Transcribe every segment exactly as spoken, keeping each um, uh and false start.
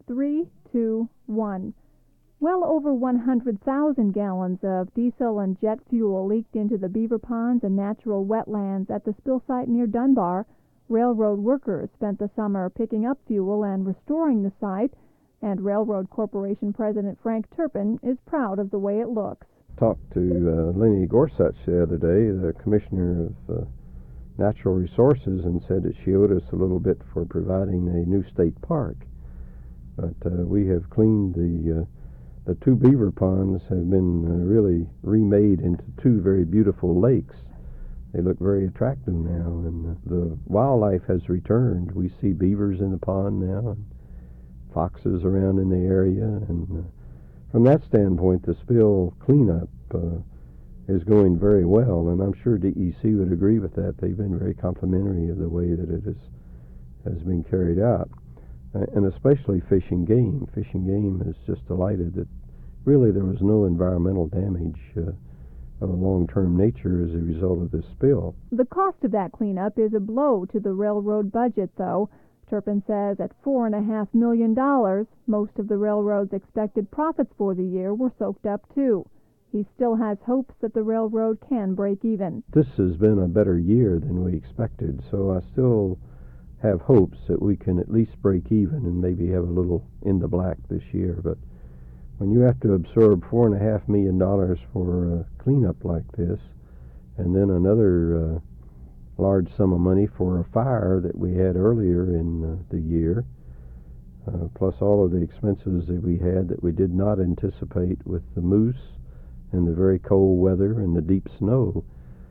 Three, two, one. Well over one hundred thousand gallons of diesel and jet fuel leaked into the beaver ponds and natural wetlands at the spill site near Dunbar. Railroad workers spent the summer picking up fuel and restoring the site, and Railroad Corporation President Frank Turpin is proud of the way it looks. Talked to uh, Lenny Gorsuch the other day, the Commissioner of uh, Natural Resources, and said that she owed us a little bit for providing a new state park. But uh, we have cleaned the uh, the two beaver ponds have been uh, really remade into two very beautiful lakes. They look very attractive now, and uh, the wildlife has returned. We see beavers in the pond now, and foxes around in the area, and uh, from that standpoint, the spill cleanup uh, is going very well, and I'm sure D E C would agree with that. They've been very complimentary of the way that it is, has been carried out, uh, and especially Fish and Game. Fish and Game is just delighted that really there was no environmental damage uh, of a long-term nature as a result of this spill. The cost of that cleanup is a blow to the railroad budget, though. Turpin says at four and a half million dollars, most of the railroad's expected profits for the year were soaked up too. He still has hopes that the railroad can break even. This has been a better year than we expected, so I still have hopes that we can at least break even and maybe have a little in the black this year. But when you have to absorb four and a half million dollars for a cleanup like this, and then another uh, large sum of money for a fire that we had earlier in uh, the year, uh, plus all of the expenses that we had that we did not anticipate with the moose and the very cold weather and the deep snow.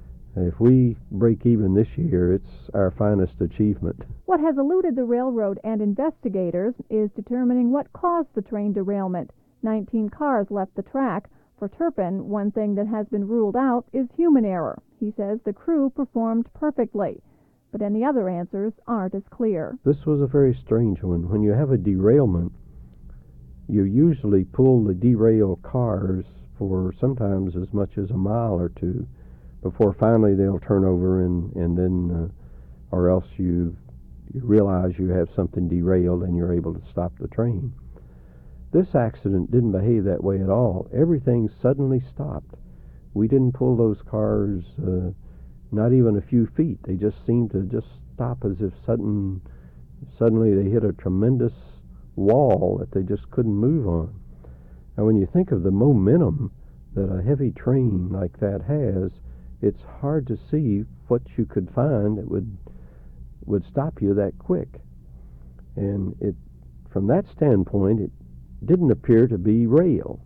If we break even this year, it's our finest achievement. What has eluded the railroad and investigators is determining what caused the train derailment. Nineteen cars left the track. For Turpin, one thing that has been ruled out is human error. He says the crew performed perfectly, but any other answers aren't as clear. This was a very strange one. When you have a derailment, you usually pull the derailed cars for sometimes as much as a mile or two before finally they'll turn over, and, and then, uh, or else you, you realize you have something derailed and you're able to stop the train. This accident didn't behave that way at all. Everything suddenly stopped. We didn't pull those cars uh, not even a few feet. They just seemed to just stop as if sudden, suddenly they hit a tremendous wall that they just couldn't move on. Now, when you think of the momentum that a heavy train like that has, it's hard to see what you could find that would would stop you that quick. And it, from that standpoint, it didn't appear to be rail.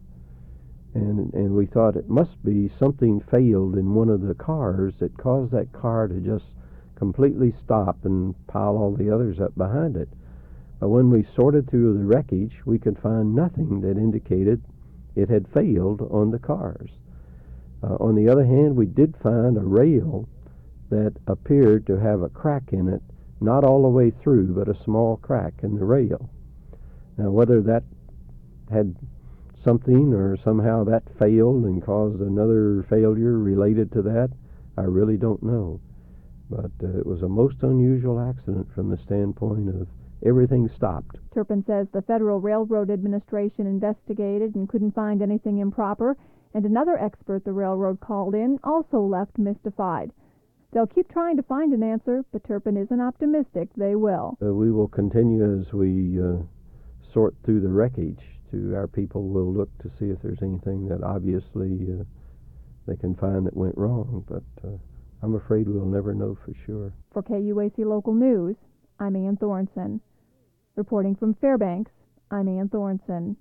And and we thought it must be something failed in one of the cars that caused that car to just completely stop and pile all the others up behind it. But when we sorted through the wreckage, we could find nothing that indicated it had failed on the cars. Uh, on the other hand, we did find a rail that appeared to have a crack in it, not all the way through, but a small crack in the rail. Now, whether that had something or somehow that failed and caused another failure related to that, I really don't know. But uh, it was a most unusual accident from the standpoint of everything stopped. Turpin says the Federal Railroad Administration investigated and couldn't find anything improper, and another expert the railroad called in also left mystified. They'll keep trying to find an answer, but Turpin isn't optimistic they will. Uh, we will continue as we uh, sort through the wreckage. To our people will look to see if there's anything that obviously uh, they can find that went wrong, but uh, I'm afraid we'll never know for sure. For K U A C Local News, I'm Ann Thornton. Reporting from Fairbanks, I'm Ann Thornton.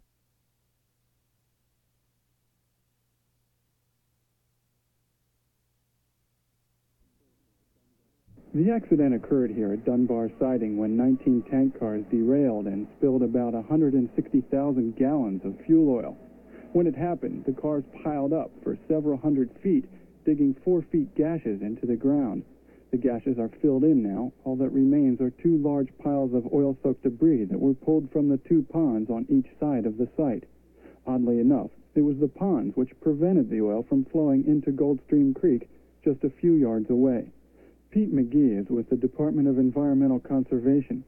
The accident occurred here at Dunbar Siding when nineteen tank cars derailed and spilled about one hundred sixty thousand gallons of fuel oil. When it happened, the cars piled up for several hundred feet, digging four feet gashes into the ground. The gashes are filled in now. All that remains are two large piles of oil-soaked debris that were pulled from the two ponds on each side of the site. Oddly enough, it was the ponds which prevented the oil from flowing into Goldstream Creek just a few yards away. Pete McGee is with the Department of Environmental Conservation.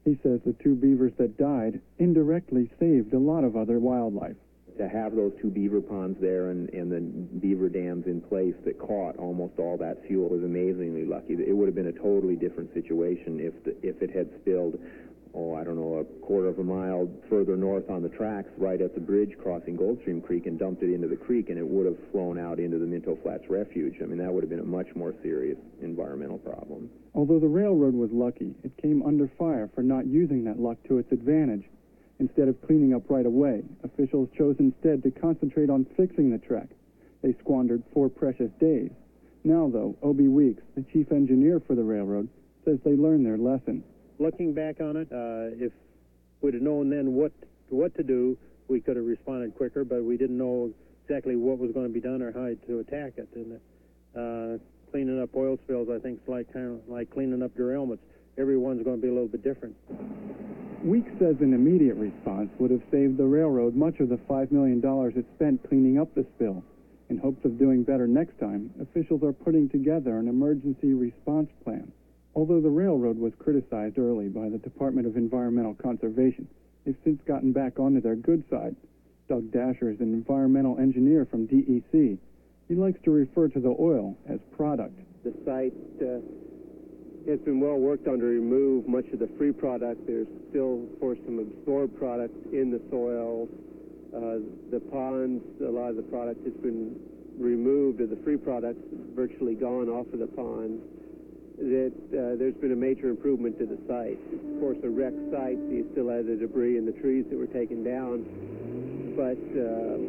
He says the two beavers that died indirectly saved a lot of other wildlife. To have those two beaver ponds there and, and the beaver dams in place that caught almost all that fuel was amazingly lucky. It would have been a totally different situation if the, if it had spilled, oh, I don't know, a quarter of a mile further north on the tracks right at the bridge crossing Goldstream Creek and dumped it into the creek, and it would have flown out into the Minto Flats Refuge. I mean, that would have been a much more serious environmental problem. Although the railroad was lucky, it came under fire for not using that luck to its advantage. Instead of cleaning up right away, officials chose instead to concentrate on fixing the track. They squandered four precious days. Now, though, Obie Weeks, the chief engineer for the railroad, says they learned their lesson. Looking back on it, uh, if we'd have known then what what to do, we could have responded quicker, but we didn't know exactly what was going to be done or how to attack it. And uh, cleaning up oil spills, I think, is like kind of like cleaning up derailments. Everyone's going to be a little bit different. Weeks says an immediate response would have saved the railroad much of the five million dollars it spent cleaning up the spill. In hopes of doing better next time, officials are putting together an emergency response plan. Although the railroad was criticized early by the Department of Environmental Conservation, they've since gotten back onto their good side. Doug Dasher is an environmental engineer from D E C. He likes to refer to the oil as product. The site uh, has been well worked on to remove much of the free product. There's still, of course, some absorbed product in the soil. Uh, the ponds, a lot of the product has been removed, or the free product virtually gone off of the ponds. That uh, there's been a major improvement to the site. Of course, a wrecked site, so you still have the debris and the trees that were taken down. But uh,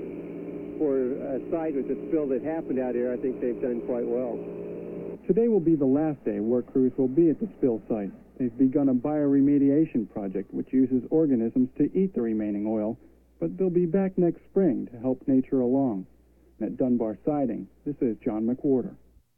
for a site with a spill that happened out here, I think they've done quite well. Today will be the last day work crews will be at the spill site. They've begun a bioremediation project which uses organisms to eat the remaining oil, but they'll be back next spring to help nature along. And at Dunbar Siding, this is John McWhorter.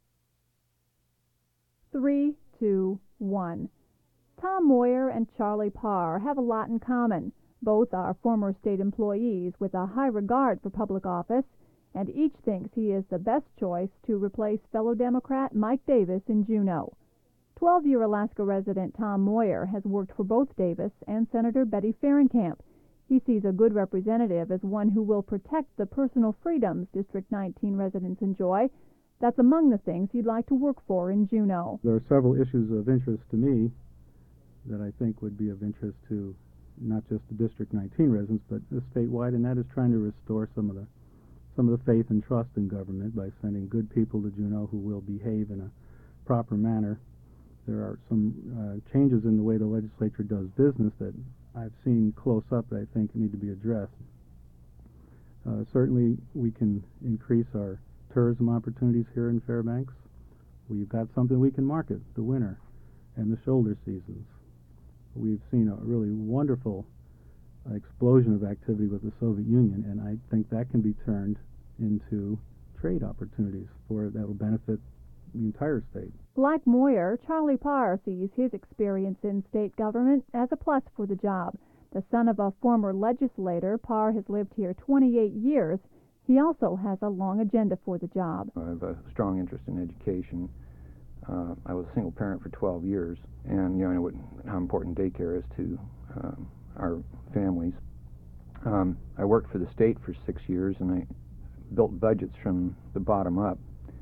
Three, two, one. Tom Moyer and Charlie Parr have a lot in common. Both are former state employees with a high regard for public office, and each thinks he is the best choice to replace fellow Democrat Mike Davis in Juneau. twelve-year Alaska resident Tom Moyer has worked for both Davis and Senator Betty Fahrenkamp. He sees a good representative as one who will protect the personal freedoms District nineteen residents enjoy. That's among the things he'd like to work for in Juneau. There are several issues of interest to me that I think would be of interest to not just the District nineteen residents, but statewide, and that is trying to restore some of the some of the faith and trust in government by sending good people to Juneau who will behave in a proper manner. There are some uh, changes in the way the legislature does business that I've seen close up that I think need to be addressed. Uh, certainly, we can increase our tourism opportunities here in Fairbanks. We've got something we can market, the winter and the shoulder seasons. We've seen a really wonderful explosion of activity with the Soviet Union, and I think that can be turned into trade opportunities for that will benefit the entire state. Like Moyer, Charlie Parr sees his experience in state government as a plus for the job. The son of a former legislator, Parr has lived here twenty-eight years. He also has a long agenda for the job. I have a strong interest in education. Uh, I was a single parent for twelve years, and you know, I know what, how important daycare is to um, our families. Um, I worked for the state for six years, and I built budgets from the bottom up,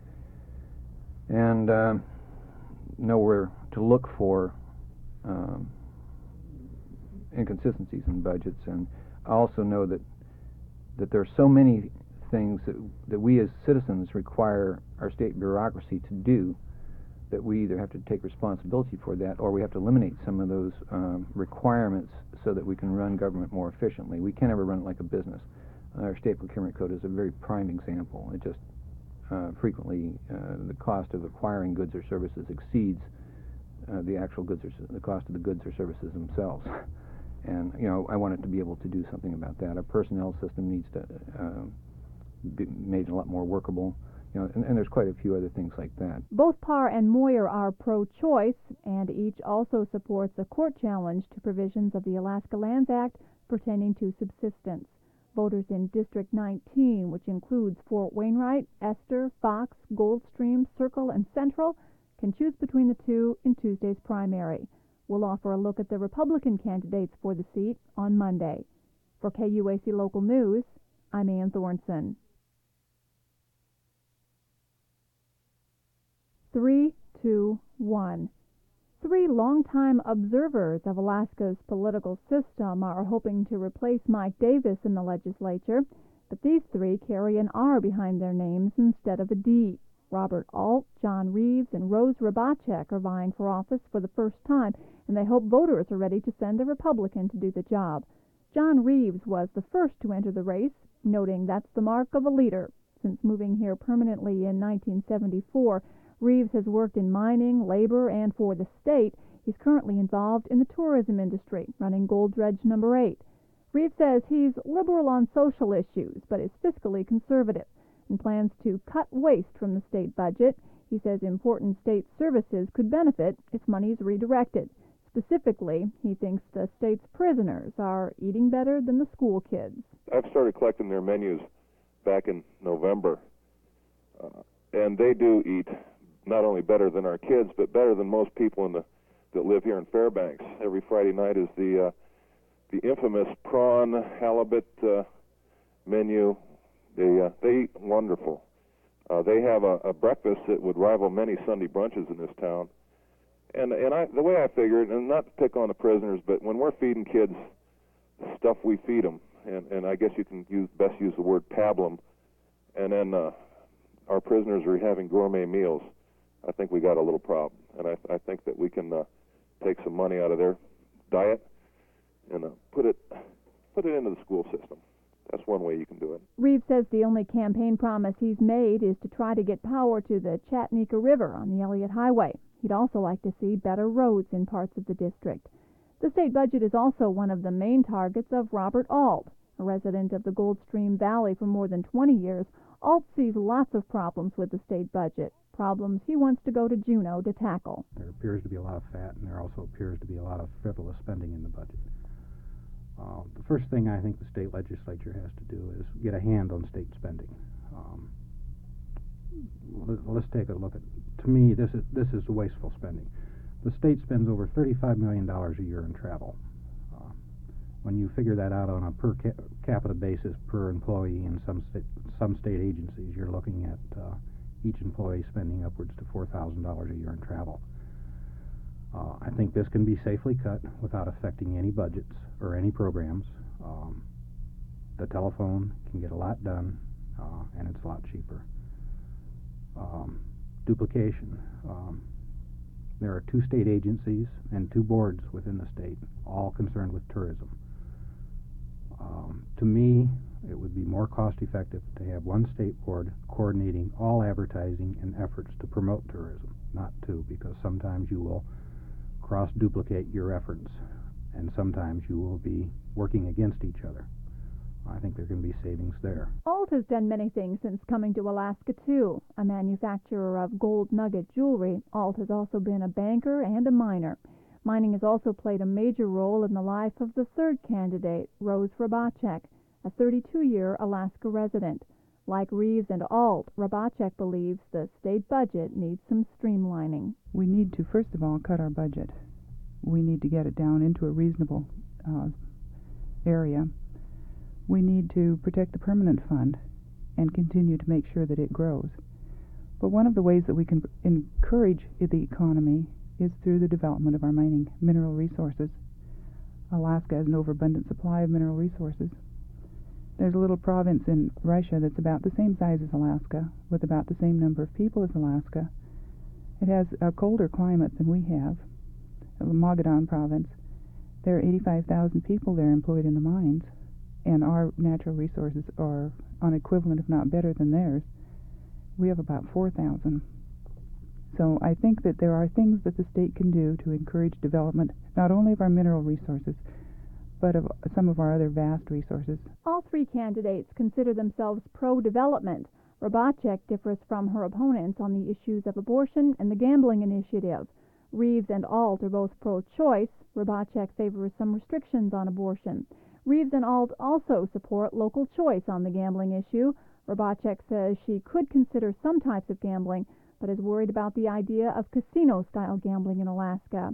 and uh, know where to look for um, inconsistencies in budgets. And I also know that that there are so many things that, that we as citizens require our state bureaucracy to do that we either have to take responsibility for that, or we have to eliminate some of those um, requirements so that we can run government more efficiently. We can't ever run it like a business. Our state procurement code is a very prime example. It just uh, frequently uh, the cost of acquiring goods or services exceeds uh, the actual goods or the cost of the goods or services themselves. And you know, I wanted to be able to do something about that. Our personnel system needs to uh, be made a lot more workable. You know, and, and there's quite a few other things like that. Both Parr and Moyer are pro-choice, and each also supports a court challenge to provisions of the Alaska Lands Act pertaining to subsistence. Voters in District nineteen, which includes Fort Wainwright, Esther, Fox, Goldstream, Circle, and Central, can choose between the two in Tuesday's primary. We'll offer a look at the Republican candidates for the seat on Monday. For K U A C Local News, I'm Ann Thornson. Three, two, one. Three longtime observers of Alaska's political system are hoping to replace Mike Davis in the legislature, but these three carry an R behind their names instead of a D. Robert Alt, John Reeves, and Rose Rabacek are vying for office for the first time, and they hope voters are ready to send a Republican to do the job. John Reeves was the first to enter the race, noting that's the mark of a leader. Since moving here permanently in nineteen seventy-four, Reeves has worked in mining, labor, and for the state. He's currently involved in the tourism industry, running Gold Dredge number eight. Reeves says he's liberal on social issues, but is fiscally conservative, and plans to cut waste from the state budget. He says important state services could benefit if money is redirected. Specifically, he thinks the state's prisoners are eating better than the school kids. I've started collecting their menus back in November, uh, and they do eat not only better than our kids, but better than most people in the that live here in Fairbanks. Every Friday night is the uh, the infamous prawn halibut uh, menu. They uh, they eat wonderful. Uh, they have a, a breakfast that would rival many Sunday brunches in this town. And and I, the way I figure it, and not to pick on the prisoners, but when we're feeding kids stuff, we feed them, and and I guess you can use best use the word pablum, and then uh, our prisoners are having gourmet meals. I think we got a little problem, and I, I think that we can uh, take some money out of their diet and uh, put it put it into the school system. That's one way you can do it. Reeves says the only campaign promise he's made is to try to get power to the Chattanooga River on the Elliott Highway. He'd also like to see better roads in parts of the district. The state budget is also one of the main targets of Robert Alt. A resident of the Goldstream Valley for more than twenty years, Alt sees lots of problems with the state budget. Problems he wants to go to Juneau to tackle. There appears to be a lot of fat, and there also appears to be a lot of frivolous spending in the budget. Uh, the first thing I think the state legislature has to do is get a hand on state spending. Um, let, let's take a look at. To me, this is this is wasteful spending. The state spends over thirty-five million dollars a year in travel. Uh, when you figure that out on a per ca capita basis per employee in some sta some state agencies, you're looking at uh, each employee spending upwards to four thousand dollars a year in travel. Uh, I think this can be safely cut without affecting any budgets or any programs. Um, the telephone can get a lot done, uh, and it's a lot cheaper. Um, duplication. Um, there are two state agencies and two boards within the state, all concerned with tourism. Um, to me, it would be more cost-effective to have one state board coordinating all advertising and efforts to promote tourism, not two, because sometimes you will cross-duplicate your efforts, and sometimes you will be working against each other. I think there can be savings there. Alt has done many things since coming to Alaska, too. A manufacturer of gold nugget jewelry, Alt has also been a banker and a miner. Mining has also played a major role in the life of the third candidate, Rose Rabacek, a thirty-two-year Alaska resident. Like Reeves and Alt, Rabacek believes the state budget needs some streamlining. We need to, first of all, cut our budget. We need to get it down into a reasonable uh, area. We need to protect the permanent fund and continue to make sure that it grows. But one of the ways that we can encourage the economy is through the development of our mining mineral resources. Alaska has an overabundant supply of mineral resources. There's a little province in Russia that's about the same size as Alaska, with about the same number of people as Alaska. It has a colder climate than we have. The Mogollon province, there are eighty-five thousand people there employed in the mines, and our natural resources are on equivalent, if not better, than theirs. We have about four thousand. So I think that there are things that the state can do to encourage development, not only of our mineral resources, but of some of our other vast resources. All three candidates consider themselves pro-development. Rabacek differs from her opponents on the issues of abortion and the gambling initiative. Reeves and Alt are both pro-choice. Rabacek favors some restrictions on abortion. Reeves and Alt also support local choice on the gambling issue. Rabacek says she could consider some types of gambling, but is worried about the idea of casino-style gambling in Alaska.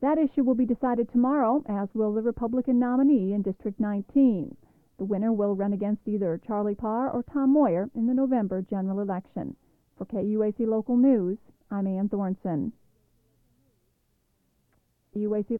That issue will be decided tomorrow, as will the Republican nominee in District nineteen. The winner will run against either Charlie Parr or Tom Moyer in the November general election. For K U A C Local News, I'm Ann Thornson. U A C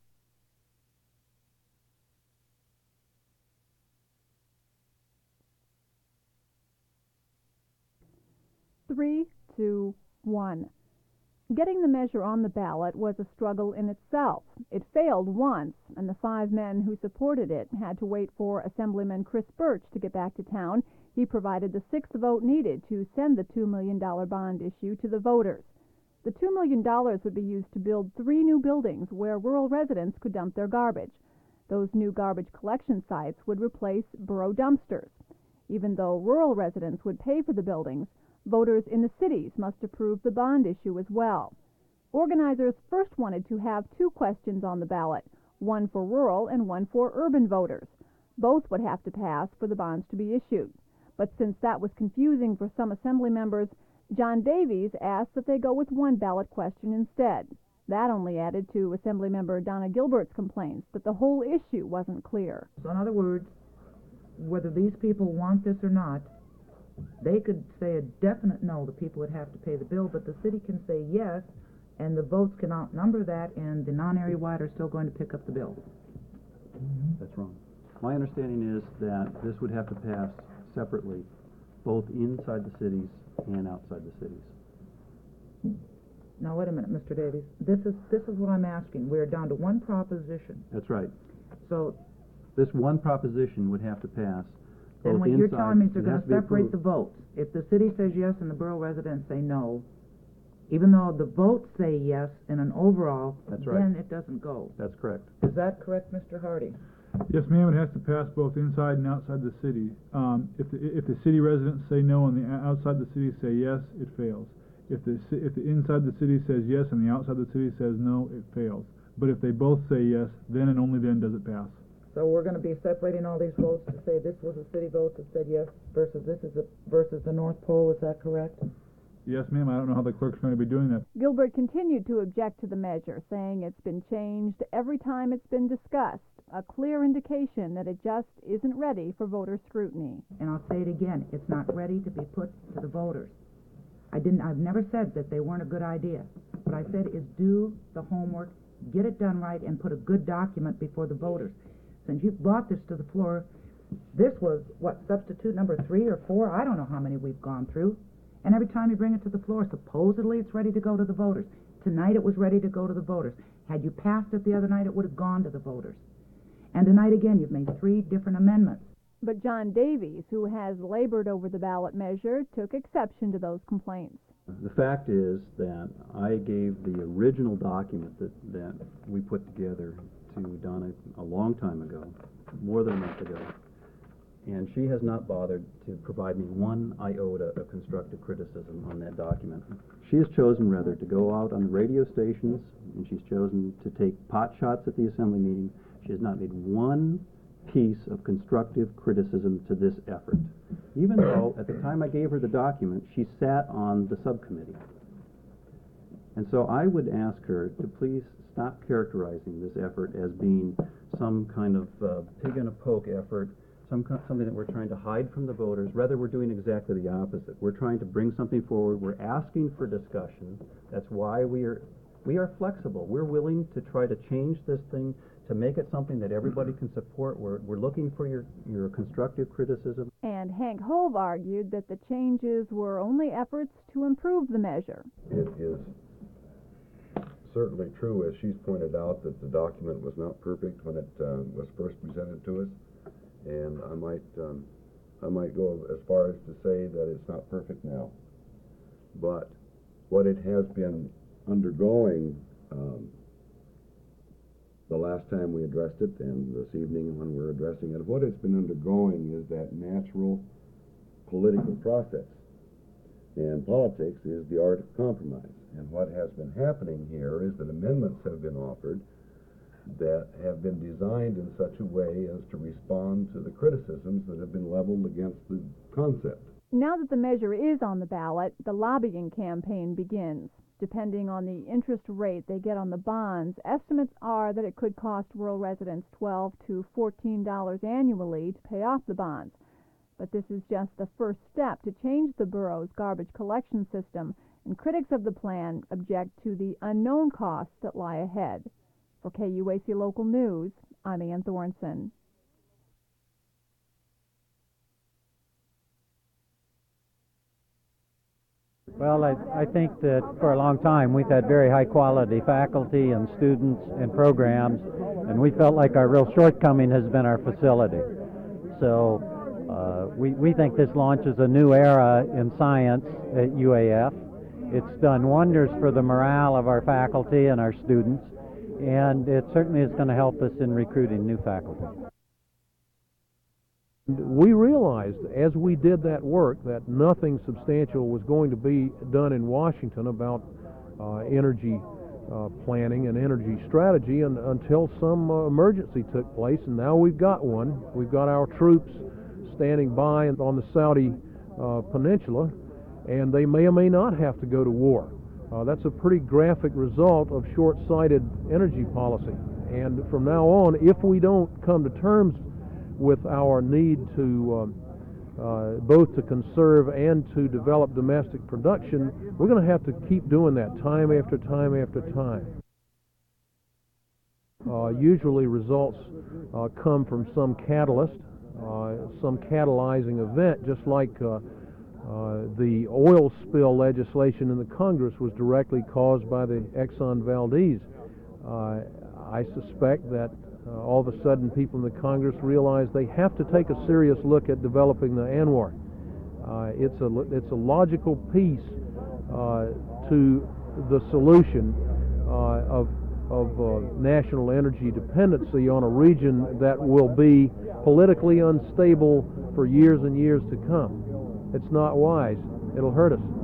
Three, two, one. Getting the measure on the ballot was a struggle in itself. It failed once, and the five men who supported it had to wait for Assemblyman Chris Birch to get back to town. He provided the sixth vote needed to send the two million dollars bond issue to the voters. The two million dollars would be used to build three new buildings where rural residents could dump their garbage. Those new garbage collection sites would replace borough dumpsters. Even though rural residents would pay for the buildings, voters in the cities must approve the bond issue as well. Organizers first wanted to have two questions on the ballot, one for rural and one for urban voters. Both would have to pass for the bonds to be issued. But since that was confusing for some assembly members, John Davies asked that they go with one ballot question instead. That only added to Assemblymember Donna Gilbert's complaints that the whole issue wasn't clear. So in other words, whether these people want this or not, they could say a definite no, the people would have to pay the bill, but the city can say yes, and the votes can outnumber that, and the non-area wide are still going to pick up the bill. Mm-hmm. That's wrong. My understanding is that this would have to pass separately, both inside the cities and outside the cities. Now wait a minute, Mister Davies. This is this is what I'm asking. We're down to one proposition. That's right. So this one proposition would have to pass. Then what you're telling me is they're going to separate approved. the votes. If the city says yes and the borough residents say no, even though the votes say yes in an overall, That's right. then it doesn't go. That's correct. Is that correct, Mister Hardy? Yes, ma'am. It has to pass both inside and outside the city. Um, if the if the city residents say no and the outside the city say yes, it fails. If the if the inside the city says yes and the outside the city says no, it fails. But if they both say yes, then and only then does it pass. So we're going to be separating all these votes to say this was a city vote that said yes versus this is a, versus the North Pole. Is that correct? Yes, ma'am. I don't know how the clerk's going to be doing that. Gilbert continued to object to the measure, saying it's been changed every time it's been discussed, a clear indication that it just isn't ready for voter scrutiny. And I'll say it again, it's not ready to be put to the voters. I didn't, I've never said that they weren't a good idea. What I said is do the homework, get it done right, and put a good document before the voters. Since you've brought this to the floor, this was, what, substitute number three or four? I don't know how many we've gone through. And every time you bring it to the floor, supposedly it's ready to go to the voters. Tonight it was ready to go to the voters. Had you passed it the other night, it would have gone to the voters. And tonight again, you've made three different amendments. But John Davies, who has labored over the ballot measure, took exception to those complaints. The fact is that I gave the original document that, that we put together to Donna a long time ago, more than a month ago, and she has not bothered to provide me one iota of constructive criticism on that document. She has chosen rather to go out on the radio stations, and she's chosen to take pot shots at the assembly meeting. She has not made one piece of constructive criticism to this effort, even though at the time I gave her the document, she sat on the subcommittee. And so I would ask her to please stop characterizing this effort as being some kind of uh, pig in a poke effort, some something that we're trying to hide from the voters. Rather, we're doing exactly the opposite. We're trying to bring something forward. We're asking for discussion. That's why we are we are flexible. We're willing to try to change this thing to make it something that everybody can support. We're, we're looking for your, your constructive criticism. And Hank Hove argued that the changes were only efforts to improve the measure. It is certainly true, as she's pointed out, that the document was not perfect when it uh, was first presented to us, and I might um, I might go as far as to say that it's not perfect now. But what it has been undergoing um, the last time we addressed it, and this evening when we're addressing it, what it's been undergoing is that natural political process. And politics is the art of compromise. And what has been happening here is that amendments have been offered that have been designed in such a way as to respond to the criticisms that have been leveled against the concept. Now that the measure is on the ballot, the lobbying campaign begins. depending on the interest rate they get on the bonds. Estimates are that it could cost rural residents twelve to fourteen dollars annually to pay off the bonds. But this is just the first step to change the borough's garbage collection system, and critics of the plan object to the unknown costs that lie ahead. For K U A C Local News, I'm Ann Thornton. Well, I, I think that for a long time we've had very high-quality faculty and students and programs, and we felt like our real shortcoming has been our facility. So uh, we, we think this launches a new era in science at U A F. It's done wonders for the morale of our faculty and our students, and it certainly is going to help us in recruiting new faculty. We realized as we did that work that nothing substantial was going to be done in Washington about uh, energy uh, planning and energy strategy and, until some uh, emergency took place, and now we've got one. We've got our troops standing by on the Saudi uh, peninsula, and they may or may not have to go to war. Uh, that's a pretty graphic result of short-sighted energy policy, and from now on, if we don't come to terms with our need to um, uh, both to conserve and to develop domestic production, we're going to have to keep doing that time after time after time. Uh, usually results uh, come from some catalyst, uh, some catalyzing event, just like uh, uh, the oil spill legislation in the Congress was directly caused by the Exxon Valdez. Uh, I suspect that Uh, all of a sudden people in the Congress realize they have to take a serious look at developing the ANWR. Uh, it's a it's a logical piece uh, to the solution uh, of of uh, national energy dependency on a region that will be politically unstable for years and years to come. It's not wise. It'll hurt us.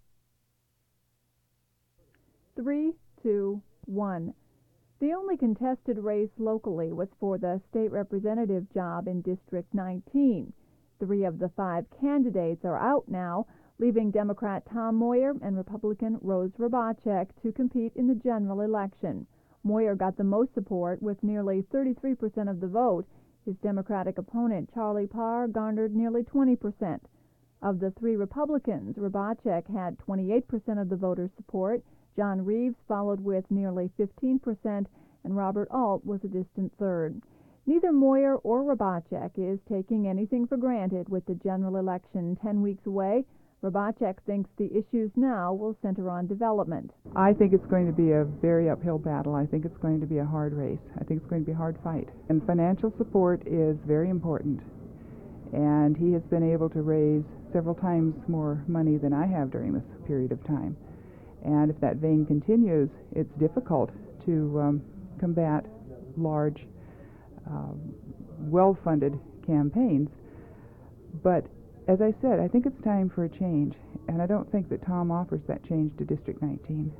Three, two, one. The only contested race locally was for the state representative job in District nineteen. Three of the five candidates are out now, leaving Democrat Tom Moyer and Republican Rose Rabacek to compete in the general election. Moyer got the most support with nearly thirty-three percent of the vote. His Democratic opponent, Charlie Parr, garnered nearly twenty percent. Of the three Republicans, Rabacek had twenty-eight percent of the voters' support. John Reeves followed with nearly fifteen percent, and Robert Alt was a distant third. Neither Moyer or Rabacek is taking anything for granted with the general election ten weeks away. Rabacek thinks the issues now will center on development. I think it's going to be a very uphill battle. I think it's going to be a hard race. I think it's going to be a hard fight. And financial support is very important. And he has been able to raise several times more money than I have during this period of time. And if that vein continues, it's difficult to um, combat large, uh, well-funded campaigns. But as I said, I think it's time for a change, and I don't think that Tom offers that change to District nineteen.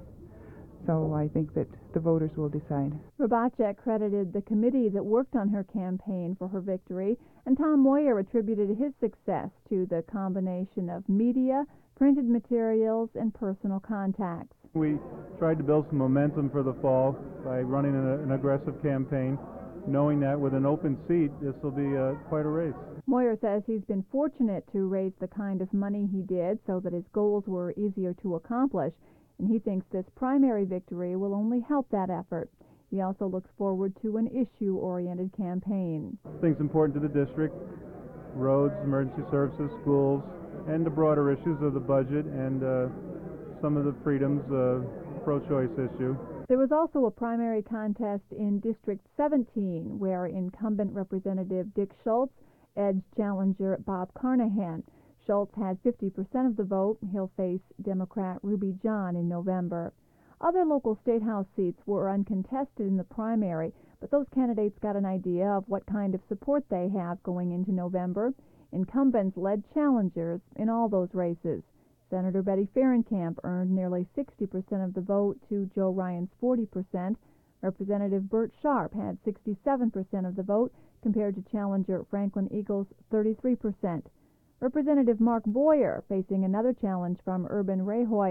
So I think that the voters will decide. Rabacek credited the committee that worked on her campaign for her victory, and Tom Moyer attributed his success to the combination of media, printed materials, and personal contacts. We tried to build some momentum for the fall by running an, an aggressive campaign, knowing that with an open seat, this will be uh, quite a race. Moyer says he's been fortunate to raise the kind of money he did so that his goals were easier to accomplish, and he thinks this primary victory will only help that effort. He also looks forward to an issue-oriented campaign. Things important to the district: roads, emergency services, schools, and the broader issues of the budget and uh, some of the freedoms, uh, pro-choice issue. There was also a primary contest in District seventeen, where incumbent Representative Dick Schultz edged challenger Bob Carnahan. Schultz had fifty percent of the vote. He'll face Democrat Ruby John in November. Other local statehouse seats were uncontested in the primary, but those candidates got an idea of what kind of support they have going into November. Incumbents led challengers in all those races. Senator Betty Fahrenkamp earned nearly sixty percent of the vote to Joe Ryan's forty percent. Representative Bert Sharp had sixty-seven percent of the vote compared to challenger Franklin Eagle's thirty-three percent. Representative Mark Boyer, facing another challenge from Urban Rajoy,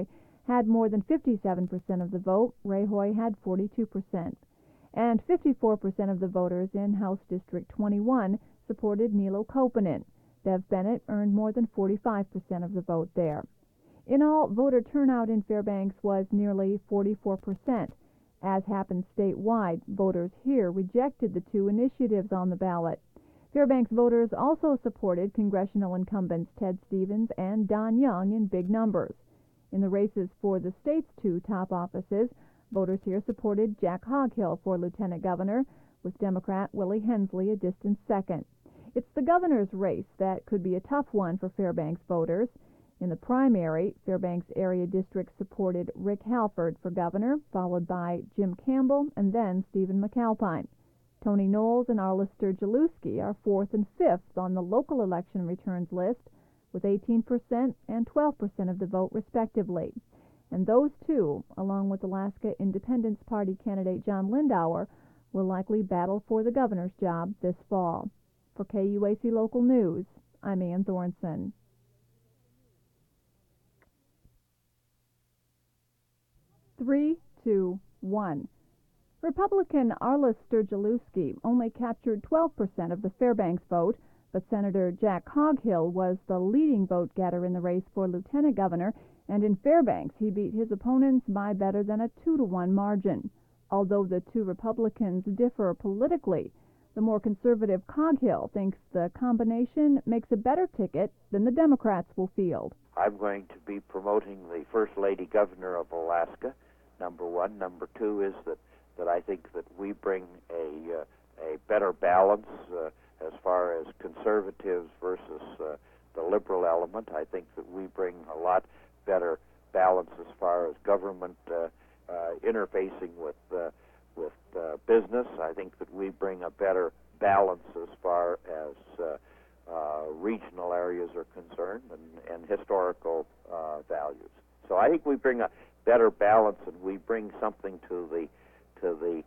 had more than fifty-seven percent of the vote. Rajoy had forty-two percent. And fifty-four percent of the voters in House District twenty-one supported Nilo Koppanen. Bev Bennett earned more than forty-five percent of the vote there. In all, voter turnout in Fairbanks was nearly forty-four percent. As happened statewide, voters here rejected the two initiatives on the ballot. Fairbanks voters also supported congressional incumbents Ted Stevens and Don Young in big numbers. In the races for the state's two top offices, voters here supported Jack Hoghill for lieutenant governor, with Democrat Willie Hensley a distant second. It's the governor's race that could be a tough one for Fairbanks voters. In the primary, Fairbanks area district supported Rick Halford for governor, followed by Jim Campbell and then Stephen McAlpine. Tony Knowles and Arla Sturgeluski are fourth and fifth on the local election returns list, with eighteen percent and twelve percent of the vote respectively. And those two, along with Alaska Independence Party candidate John Lindauer, will likely battle for the governor's job this fall. For K U A C Local News, I'm Ann Thornson. Three, two, one. Republican Arla Sturgeluski only captured twelve percent of the Fairbanks vote, but Senator Jack Hoghill was the leading vote-getter in the race for lieutenant governor, and in Fairbanks he beat his opponents by better than a two to one margin. Although the two Republicans differ politically, the more conservative Coghill thinks the combination makes a better ticket than the Democrats will field. I'm going to be promoting the First Lady Governor of Alaska, number one. Number two is that, that I think that we bring a, uh, a better balance uh, as far as conservatives versus uh, the liberal element. I think that we bring a lot better balance as far as government uh, uh, interfacing with uh, with uh, business. I think that we bring a better balance as far as uh, uh, regional areas are concerned and, and historical uh, values. So I think we bring a better balance, and we bring something to the to the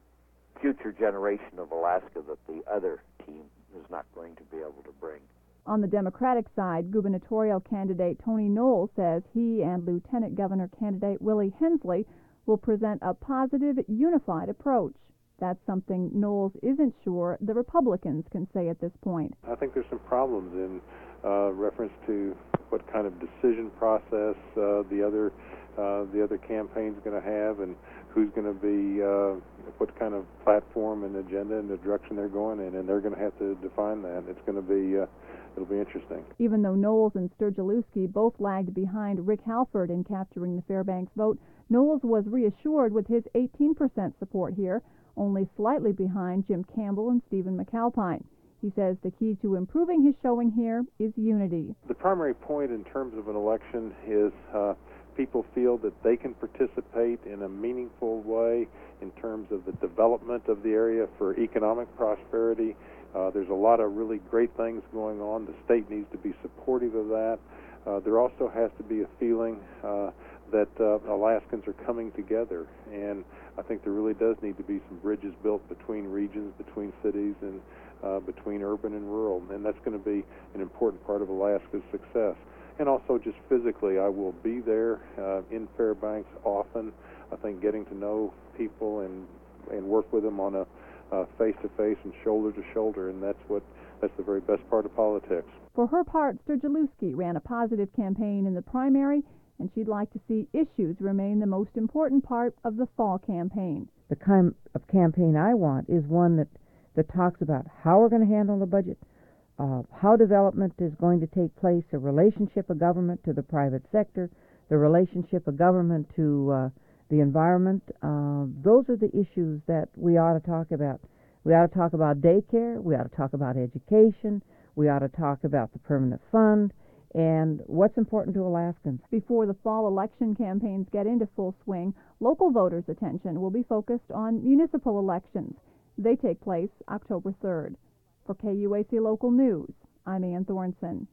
future generation of Alaska that the other team is not going to be able to bring. On the Democratic side, gubernatorial candidate Tony Knowles says he and Lieutenant Governor candidate Willie Hensley will present a positive, unified approach. That's something Knowles isn't sure the Republicans can say at this point. I think there's some problems in uh, reference to what kind of decision process uh, the other uh, the other campaign's going to have, and who's going to be uh, what kind of platform and agenda and the direction they're going in, and they're going to have to define that. It's going to be uh, it'll be interesting. Even though Knowles and Sturgeluski both lagged behind Rick Halford in capturing the Fairbanks vote, Knowles was reassured with his eighteen percent support here, only slightly behind Jim Campbell and Stephen McAlpine. He says the key to improving his showing here is unity. The primary point in terms of an election is uh, people feel that they can participate in a meaningful way in terms of the development of the area for economic prosperity. Uh, there's a lot of really great things going on. The state needs to be supportive of that. Uh, there also has to be a feeling uh, that uh, Alaskans are coming together, and I think there really does need to be some bridges built between regions, between cities, and uh, between urban and rural, and that's going to be an important part of Alaska's success. And also just physically, I will be there uh, in Fairbanks often. I think getting to know people and and work with them on a uh, face-to-face and shoulder-to-shoulder, and that's what that's the very best part of politics. For her part, Sturgeluski ran a positive campaign in the primary, and she'd like to see issues remain the most important part of the fall campaign. The kind of campaign I want is one that, that talks about how we're going to handle the budget, uh, how development is going to take place, the relationship of government to the private sector, the relationship of government to uh, the environment. Uh, those are the issues that we ought to talk about. We ought to talk about daycare, we ought to talk about education, we ought to talk about the permanent fund, and what's important to Alaskans. Before the fall election campaigns get into full swing, local voters' attention will be focused on municipal elections. They take place October third. For K U A C Local News, I'm Ann Thornson.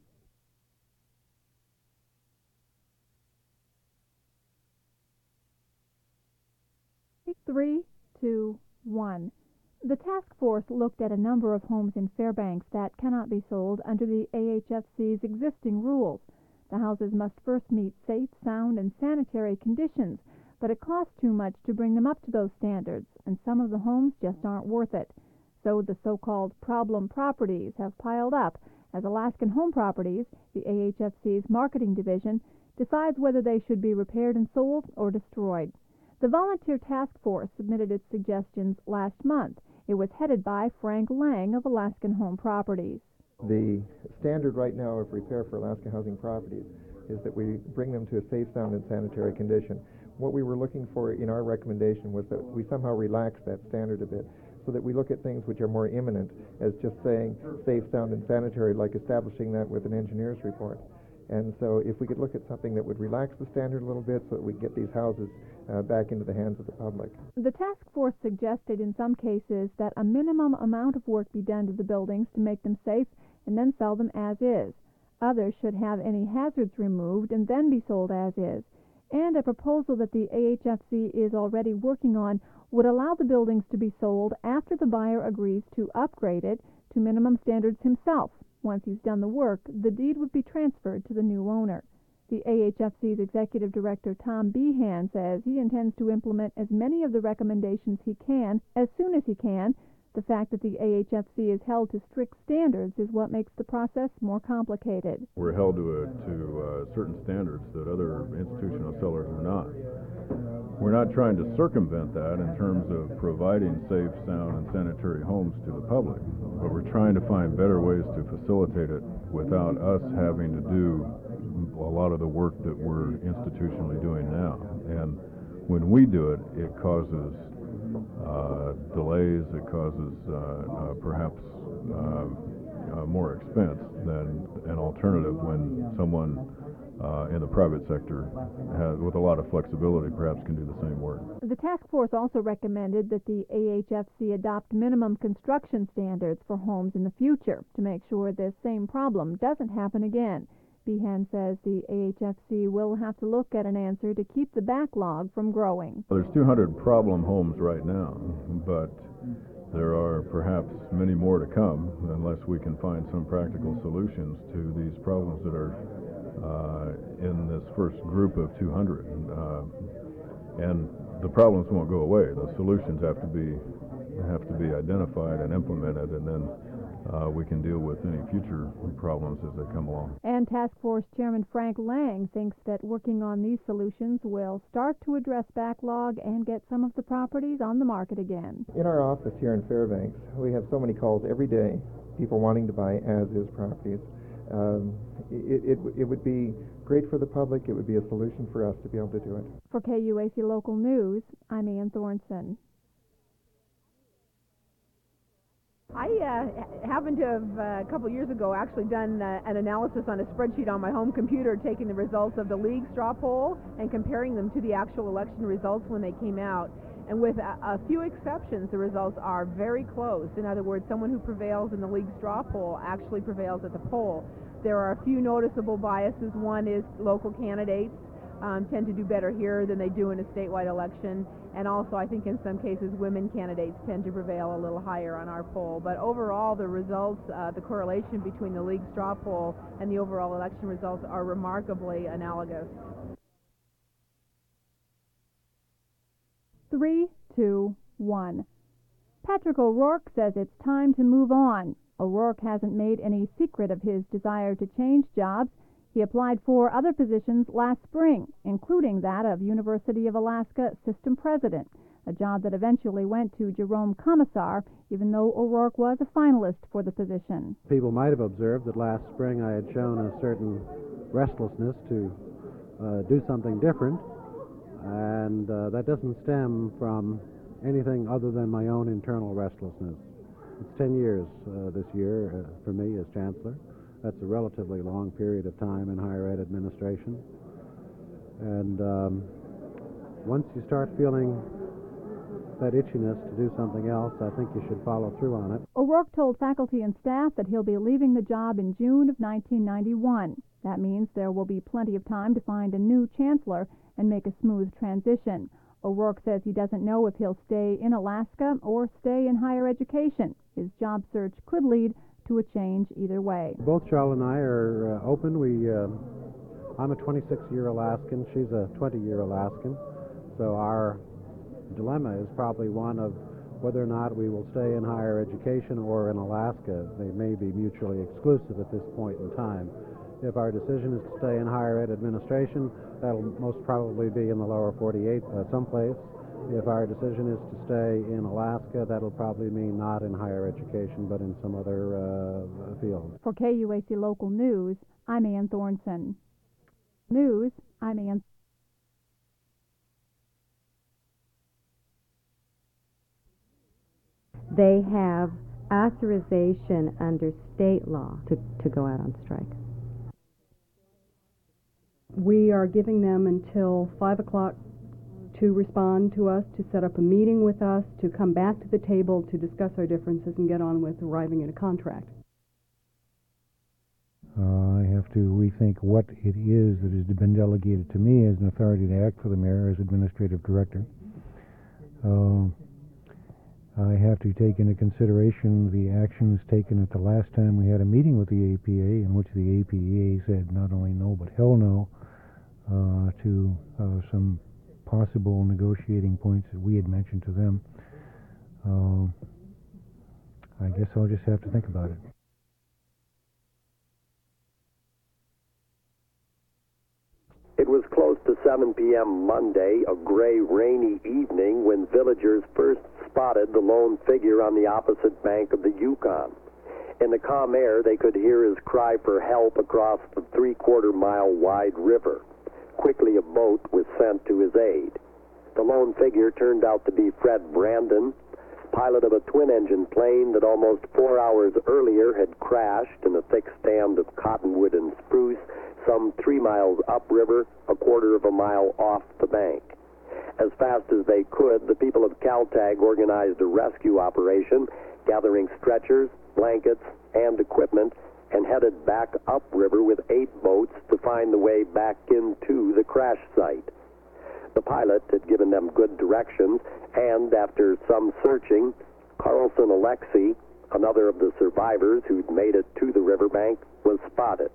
Three, two, one. The task force looked at a number of homes in Fairbanks that cannot be sold under the A H F C's existing rules. The houses must first meet safe, sound, and sanitary conditions, but it costs too much to bring them up to those standards, and some of the homes just aren't worth it. So the so-called problem properties have piled up as Alaskan Home Properties, the A H F C's marketing division, decides whether they should be repaired and sold or destroyed. The volunteer task force submitted its suggestions last month. It was headed by Frank Lang of Alaskan Home Properties. The standard right now of repair for Alaska Housing Properties is that we bring them to a safe, sound, and sanitary condition. What we were looking for in our recommendation was that we somehow relax that standard a bit, so that we look at things which are more imminent as just saying safe, sound, and sanitary, like establishing that with an engineer's report. And so if we could look at something that would relax the standard a little bit so that we get these houses uh, back into the hands of the public. The task force suggested in some cases that a minimum amount of work be done to the buildings to make them safe and then sell them as is. Others should have any hazards removed and then be sold as is. And a proposal that the A H F C is already working on would allow the buildings to be sold after the buyer agrees to upgrade it to minimum standards himself. Once he's done the work, the deed would be transferred to the new owner. The A H F C's executive director, Tom Behan, says he intends to implement as many of the recommendations he can as soon as he can. The fact that the A H F C is held to strict standards is what makes the process more complicated. We're held to, a, to uh, certain standards that other institutional sellers are not. We're not trying to circumvent that in terms of providing safe, sound, and sanitary homes to the public, but we're trying to find better ways to facilitate it without us having to do a lot of the work that we're institutionally doing now. And when we do it, it causes uh, delays, it causes uh, uh, perhaps uh, uh, more expense than an alternative when someone Uh, in the private sector, has, with a lot of flexibility, perhaps can do the same work. The task force also recommended that the A H F C adopt minimum construction standards for homes in the future to make sure this same problem doesn't happen again. Behan says the A H F C will have to look at an answer to keep the backlog from growing. There's two hundred problem homes right now, but there are perhaps many more to come unless we can find some practical solutions to these problems that are Uh, in this first group of two hundred, uh, and the problems won't go away. The solutions have to be have to be identified and implemented, and then uh, we can deal with any future problems as they come along. And Task Force Chairman Frank Lang thinks that working on these solutions will start to address backlog and get some of the properties on the market again. In our office here in Fairbanks, we have so many calls every day, people wanting to buy as-is properties. Um, it, it, it would be great for the public. It would be a solution for us to be able to do it. For K U A C Local News, I'm Ann Thornton. I uh, happened to have, uh, a couple years ago, actually done uh, an analysis on a spreadsheet on my home computer, taking the results of the league straw poll and comparing them to the actual election results when they came out. And with a, a few exceptions, the results are very close. In other words, someone who prevails in the league straw poll actually prevails at the poll. There are a few noticeable biases. One is local candidates um, tend to do better here than they do in a statewide election. And also, I think in some cases, women candidates tend to prevail a little higher on our poll. But overall, the results, uh, the correlation between the league straw poll and the overall election results are remarkably analogous. Three, two, one. Patrick O'Rourke says it's time to move on. O'Rourke hasn't made any secret of his desire to change jobs. He applied for other positions last spring, including that of University of Alaska System President, a job that eventually went to Jerome Commissar, even though O'Rourke was a finalist for the position. People might have observed that last spring I had shown a certain restlessness to uh, do something different, and uh, that doesn't stem from anything other than my own internal restlessness. It's ten years uh, this year uh, for me as Chancellor. That's a relatively long period of time in higher ed administration. And um, once you start feeling that itchiness to do something else, I think you should follow through on it. O'Rourke told faculty and staff that he'll be leaving the job in June of nineteen ninety-one. That means there will be plenty of time to find a new chancellor and make a smooth transition. O'Rourke says he doesn't know if he'll stay in Alaska or stay in higher education. His job search could lead to a change either way. Both Charlotte and I are uh, open. We uh, I'm a twenty-six-year Alaskan. She's a twenty-year Alaskan. So our dilemma is probably one of whether or not we will stay in higher education or in Alaska. They may be mutually exclusive at this point in time. If our decision is to stay in higher ed administration, that'll most probably be in the lower forty-eight uh, someplace. If our decision is to stay in Alaska, that'll probably mean not in higher education, but in some other uh, field. For K U A C Local News, I'm Ann Thornton. News, I'm Ann. They have authorization under state law to, to go out on strike. We are giving them until five o'clock to respond to us, to set up a meeting with us, to come back to the table to discuss our differences and get on with arriving at a contract. Uh, I have to rethink what it is that has been delegated to me as an authority to act for the mayor as administrative director. Uh, I have to take into consideration the actions taken at the last time we had a meeting with the A P A, in which the A P A said not only no but hell no uh, to uh, some possible negotiating points that we had mentioned to them. Uh, I guess I'll just have to think about it. It was close to seven p m Monday, a gray, rainy evening, when villagers first spotted the lone figure on the opposite bank of the Yukon. In the calm air, they could hear his cry for help across the three-quarter mile wide river. Quickly, a boat was sent to his aid. The lone figure turned out to be Fred Brandon, pilot of a twin-engine plane that almost four hours earlier had crashed in a thick stand of cottonwood and spruce some three miles upriver, a quarter of a mile off the bank. As fast as they could, the people of Caltag organized a rescue operation, gathering stretchers, blankets, and equipment, and headed back upriver with eight boats to find the way back into the crash site. The pilot had given them good directions, and after some searching, Carlson Alexei, another of the survivors who'd made it to the riverbank, was spotted.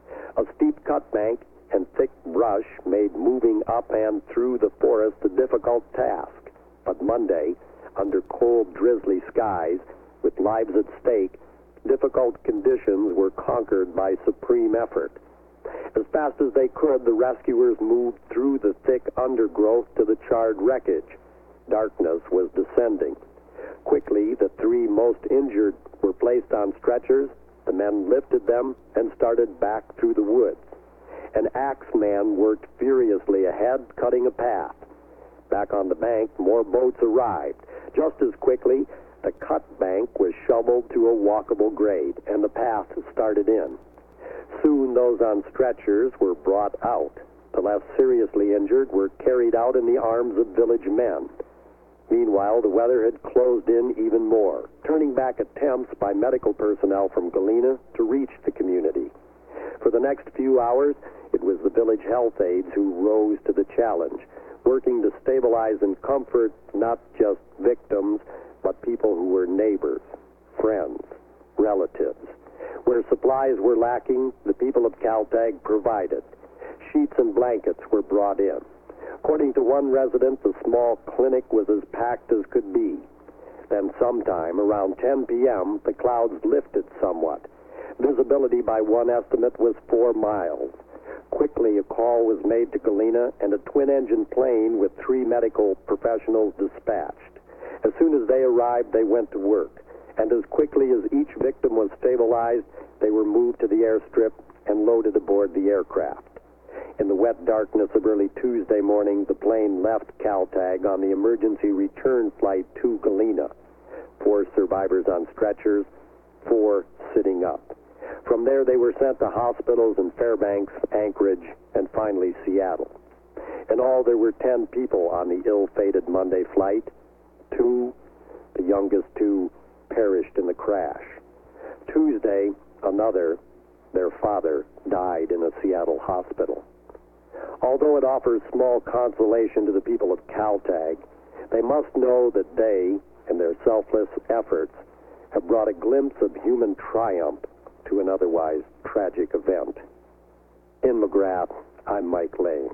A steep cut bank and thick brush made moving up and through the forest a difficult task. But Monday, under cold, drizzly skies, with lives at stake, difficult conditions were conquered by supreme effort. As fast as they could, the rescuers moved through the thick undergrowth to the charred wreckage. Darkness was descending. Quickly, the three most injured were placed on stretchers. The men lifted them and started back through the woods. An axeman worked furiously ahead, cutting a path. Back on the bank, more boats arrived. Just as quickly, the cut bank was shoveled to a walkable grade, and the path started in. Soon, those on stretchers were brought out. The less seriously injured were carried out in the arms of village men. Meanwhile, the weather had closed in even more, turning back attempts by medical personnel from Galena to reach the community. For the next few hours, it was the village health aides who rose to the challenge, working to stabilize and comfort not just victims, but people who were neighbors, friends, relatives. Where supplies were lacking, the people of Caltag provided. Sheets and blankets were brought in. According to one resident, the small clinic was as packed as could be. Then sometime around ten p m, the clouds lifted somewhat. Visibility by one estimate was four miles. Quickly, a call was made to Galena, and a twin-engine plane with three medical professionals dispatched. As soon as they arrived, they went to work, and as quickly as each victim was stabilized, they were moved to the airstrip and loaded aboard the aircraft. In the wet darkness of early Tuesday morning, the plane left Caltag on the emergency return flight to Galena. Four survivors on stretchers, four sitting up. From there, they were sent to hospitals in Fairbanks, Anchorage, and finally Seattle. In all, there were ten people on the ill-fated Monday flight. Two, the youngest two, perished in the crash. Tuesday, another, their father, died in a Seattle hospital. Although it offers small consolation to the people of Caltag, they must know that they, in their selfless efforts, have brought a glimpse of human triumph to an otherwise tragic event. In McGrath, I'm Mike Lane.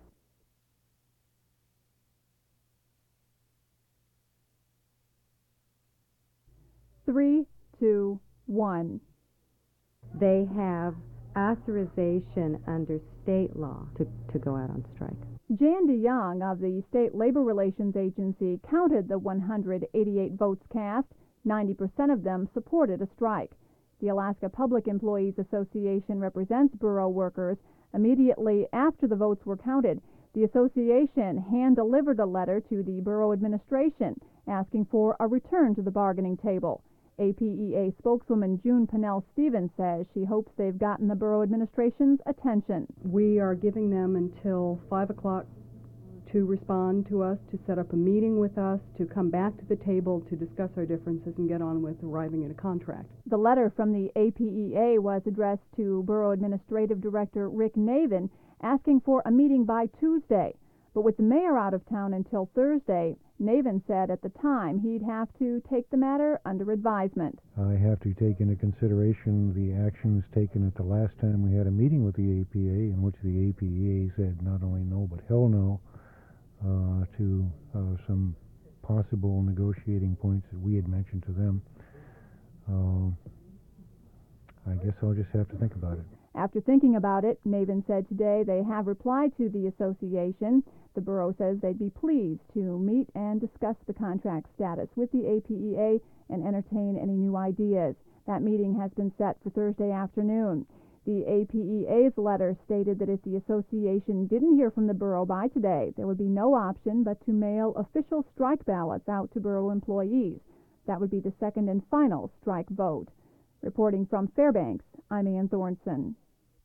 Three, two, one. They have authorization under state law to, to go out on strike. Jan DeYoung of the State Labor Relations Agency counted the one hundred eighty-eight votes cast. ninety percent of them supported a strike. The Alaska Public Employees Association represents borough workers. Immediately after the votes were counted, the association hand-delivered a letter to the borough administration asking for a return to the bargaining table. A P E A spokeswoman June Pennell Stevens says she hopes they've gotten the borough administration's attention. We are giving them until five o'clock to respond to us, to set up a meeting with us, to come back to the table to discuss our differences and get on with arriving at a contract. The letter from the A P E A was addressed to Borough Administrative Director Rick Navin asking for a meeting by Tuesday. But with the mayor out of town until Thursday, Navin said at the time he'd have to take the matter under advisement. I have to take into consideration the actions taken at the last time we had a meeting with the A P A, in which the A P E A said not only no but hell no uh, to uh, some possible negotiating points that we had mentioned to them. Uh, I guess I'll just have to think about it. After thinking about it, Navin said today they have replied to the association. The borough says they'd be pleased to meet and discuss the contract status with the A P E A and entertain any new ideas. That meeting has been set for Thursday afternoon. The A P E A's letter stated that if the association didn't hear from the borough by today, there would be no option but to mail official strike ballots out to borough employees. That would be the second and final strike vote. Reporting from Fairbanks, I'm Ann Thornton.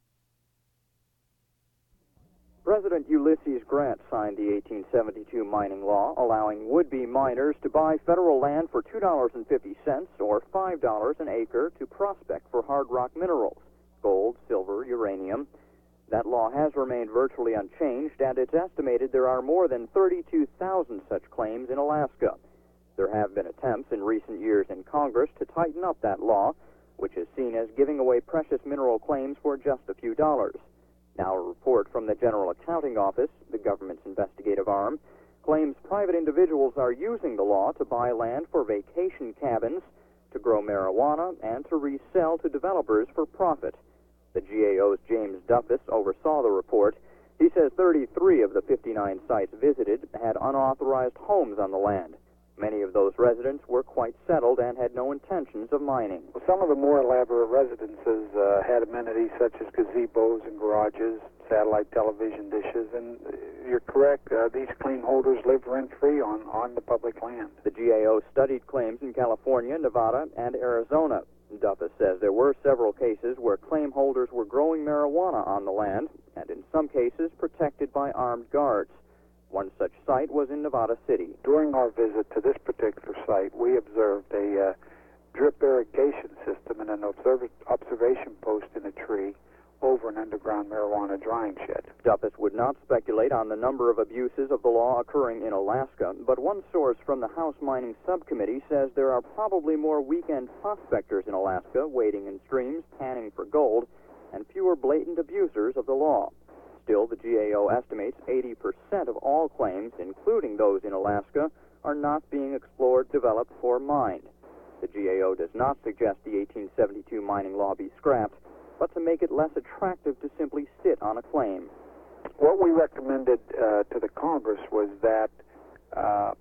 President Ulysses Grant signed the eighteen seventy-two mining law, allowing would-be miners to buy federal land for two dollars and fifty cents or five dollars an acre to prospect for hard rock minerals, gold, silver, uranium. That law has remained virtually unchanged, and it's estimated there are more than thirty-two thousand such claims in Alaska. There have been attempts in recent years in Congress to tighten up that law, which is seen as giving away precious mineral claims for just a few dollars. Now, a report from the General Accounting Office, the government's investigative arm, claims private individuals are using the law to buy land for vacation cabins, to grow marijuana, and to resell to developers for profit. The G A O's James Duffus oversaw the report. He says thirty-three of the fifty-nine sites visited had unauthorized homes on the land. Many of those residents were quite settled and had no intentions of mining. Well, some of the more elaborate residences uh, had amenities such as gazebos and garages, satellite television dishes, and you're correct, uh, these claim holders live rent-free on, on the public land. The G A O studied claims in California, Nevada, and Arizona. Duffus says there were several cases where claim holders were growing marijuana on the land, and in some cases protected by armed guards. One such site was in Nevada City. During our visit to this particular site, we observed a uh, drip irrigation system and an observ- observation post in a tree over an underground marijuana drying shed. Duffus would not speculate on the number of abuses of the law occurring in Alaska, but one source from the House Mining Subcommittee says there are probably more weekend prospectors in Alaska wading in streams, panning for gold, and fewer blatant abusers of the law. Still, the G A O estimates eighty percent of all claims, including those in Alaska, are not being explored, developed, or mined. The G A O does not suggest the eighteen seventy-two mining law be scrapped, but to make it less attractive to simply sit on a claim. What we recommended uh, to the Congress was that uh,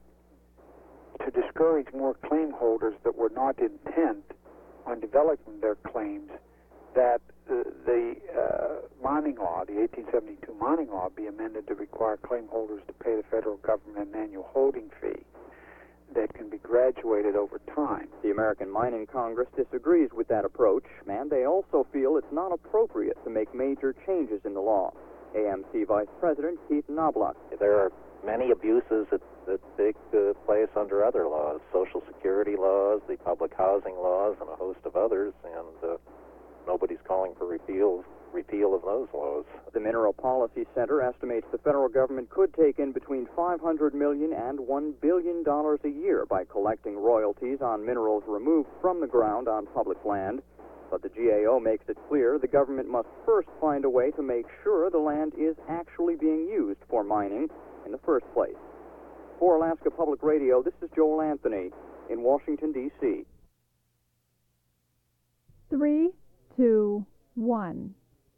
to discourage more claim holders that were not intent on developing their claims, that uh, the uh, mining law, the eighteen seventy-two mining law, be amended to require claim holders to pay the federal government an annual holding fee that can be graduated over time. The American Mining Congress disagrees with that approach, and they also feel it's not appropriate to make major changes in the law. A M C Vice President Keith Knobloch. There are many abuses that, that take uh, place under other laws, Social Security laws, the public housing laws, and a host of others, and uh, nobody's calling for repeal, repeal of those laws. The Mineral Policy Center estimates the federal government could take in between five hundred million dollars and one billion dollars a year by collecting royalties on minerals removed from the ground on public land. But the G A O makes it clear the government must first find a way to make sure the land is actually being used for mining in the first place. For Alaska Public Radio, this is Joel Anthony in Washington, D C Three, two, one.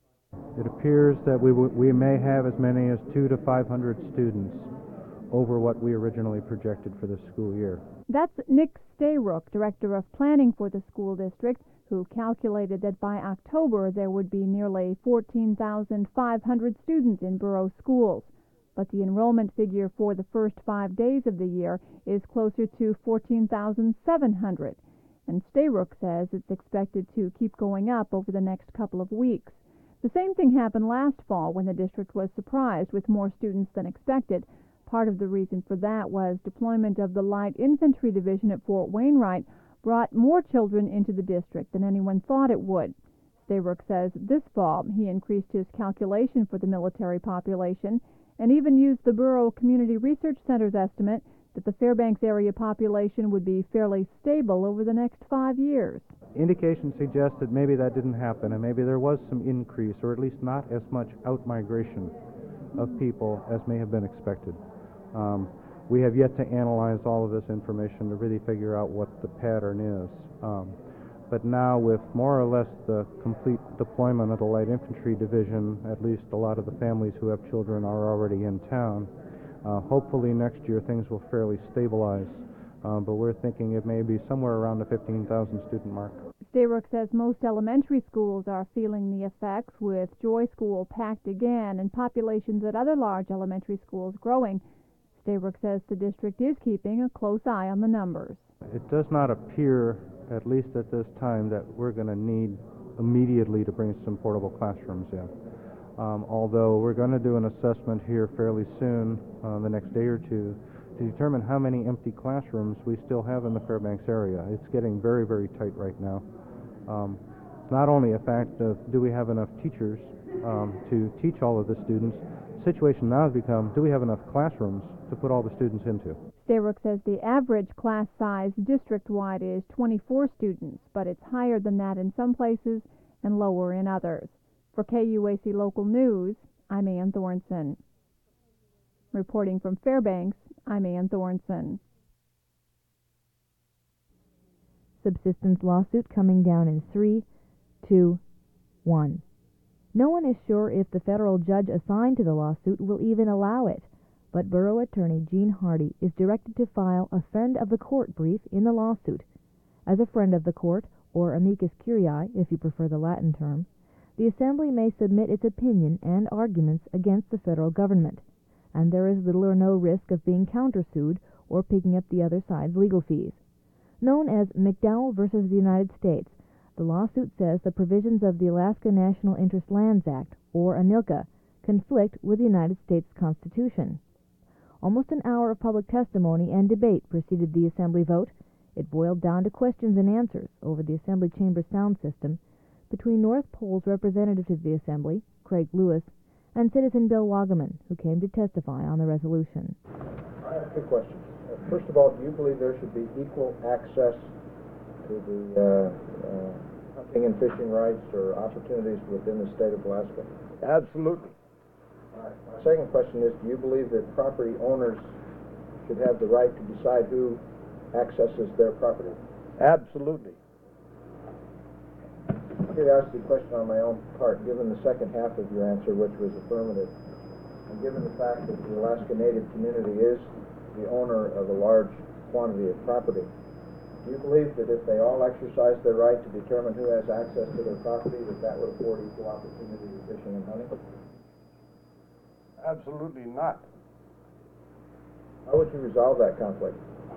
It appears that we, w- we may have as many as two to five hundred students over what we originally projected for this school year. That's Nick Stayrook, Director of Planning for the school district, who calculated that by October there would be nearly fourteen thousand five hundred students in borough schools. But the enrollment figure for the first five days of the year is closer to fourteen thousand seven hundred, and Stayrook says it's expected to keep going up over the next couple of weeks. The same thing happened last fall when the district was surprised with more students than expected. Part of the reason for that was deployment of the Light Infantry Division at Fort Wainwright brought more children into the district than anyone thought it would. Stayrook says this fall he increased his calculation for the military population and even used the Borough Community Research Center's estimate that the Fairbanks area population would be fairly stable over the next five years. Indications suggest that maybe that didn't happen, and maybe there was some increase, or at least not as much out-migration of people as may have been expected. Um, we have yet to analyze all of this information to really figure out what the pattern is. Um, but now, with more or less the complete deployment of the Light Infantry Division, at least a lot of the families who have children are already in town. Uh, hopefully next year things will fairly stabilize, uh, but we're thinking it may be somewhere around the fifteen thousand student mark. Stayrook says most elementary schools are feeling the effects, with Joy School packed again and populations at other large elementary schools growing. Stayrook says the district is keeping a close eye on the numbers. It does not appear, at least at this time, that we're going to need immediately to bring some portable classrooms in. Um, although we're going to do an assessment here fairly soon, uh, the next day or two, to determine how many empty classrooms we still have in the Fairbanks area. It's getting very, very tight right now. Um, it's not only a fact of do we have enough teachers um, to teach all of the students. The situation now has become, do we have enough classrooms to put all the students into? Stayrook says the average class size district-wide is twenty-four students, but it's higher than that in some places and lower in others. For K U A C Local News, I'm Ann Thornton. Reporting from Fairbanks, I'm Ann Thornton. Subsistence lawsuit coming down in three, two, one. No one is sure if the federal judge assigned to the lawsuit will even allow it, but Borough Attorney Gene Hardy is directed to file a friend of the court brief in the lawsuit. As a friend of the court, or amicus curiae if you prefer the Latin term, the Assembly may submit its opinion and arguments against the federal government, and there is little or no risk of being countersued or picking up the other side's legal fees. Known as McDowell versus the United States, the lawsuit says the provisions of the Alaska National Interest Lands Act, or ANILCA, conflict with the United States Constitution. Almost an hour of public testimony and debate preceded the Assembly vote. It boiled down to questions and answers over the Assembly chamber sound system between North Pole's representative to the Assembly, Craig Lewis, and citizen Bill Wagaman, who came to testify on the resolution. I have two questions. Uh, first of all, do you believe there should be equal access to the uh, uh, hunting and fishing rights or opportunities within the state of Alaska? Absolutely. All right. My second question is, do you believe that property owners should have the right to decide who accesses their property? Absolutely. I did ask you a question on my own part, given the second half of your answer, which was affirmative, and given the fact that the Alaska Native community is the owner of a large quantity of property, do you believe that if they all exercise their right to determine who has access to their property, that that would afford equal opportunity to fishing and hunting? Absolutely not. How would you resolve that conflict?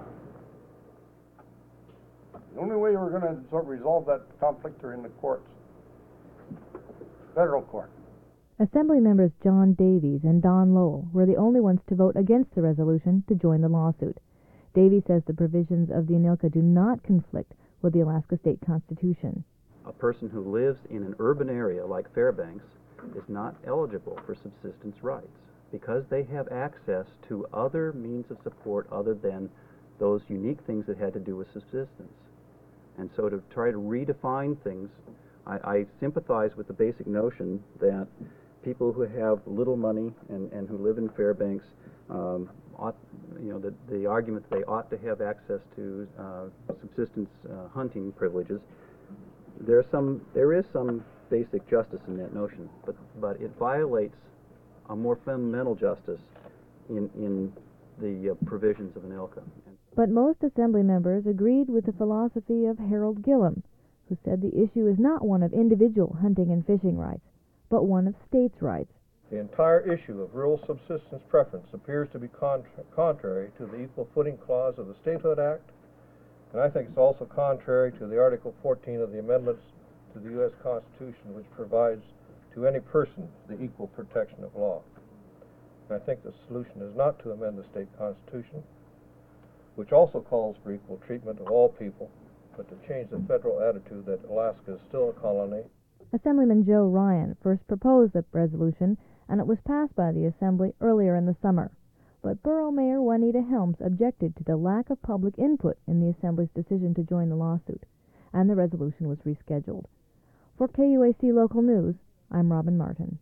The only way we're going to sort of resolve that conflict are in the courts, federal court. Assembly members John Davies and Don Lowell were the only ones to vote against the resolution to join the lawsuit. Davies says the provisions of the ANILCA do not conflict with the Alaska State Constitution. A person who lives in an urban area like Fairbanks is not eligible for subsistence rights because they have access to other means of support other than those unique things that had to do with subsistence. And so to try to redefine things I, I sympathize with the basic notion that people who have little money and, and who live in Fairbanks um, ought, you know, the, the argument that they ought to have access to uh, subsistence uh, hunting privileges. There's some, there is some basic justice in that notion, but but it violates a more fundamental justice in in the uh, provisions of ANILCA. But most Assembly members agreed with the philosophy of Harold Gillum, who said the issue is not one of individual hunting and fishing rights, but one of states' rights. The entire issue of rural subsistence preference appears to be contra contrary to the Equal Footing Clause of the Statehood Act, and I think it's also contrary to the Article fourteen of the amendments to the U S Constitution, which provides to any person the equal protection of law. And I think the solution is not to amend the state constitution, which also calls for equal treatment of all people, but to change the federal attitude that Alaska is still a colony. Assemblyman Joe Ryan first proposed the resolution, and it was passed by the Assembly earlier in the summer. But Borough Mayor Juanita Helms objected to the lack of public input in the Assembly's decision to join the lawsuit, and the resolution was rescheduled. For K U A C Local News, I'm Robin Martin.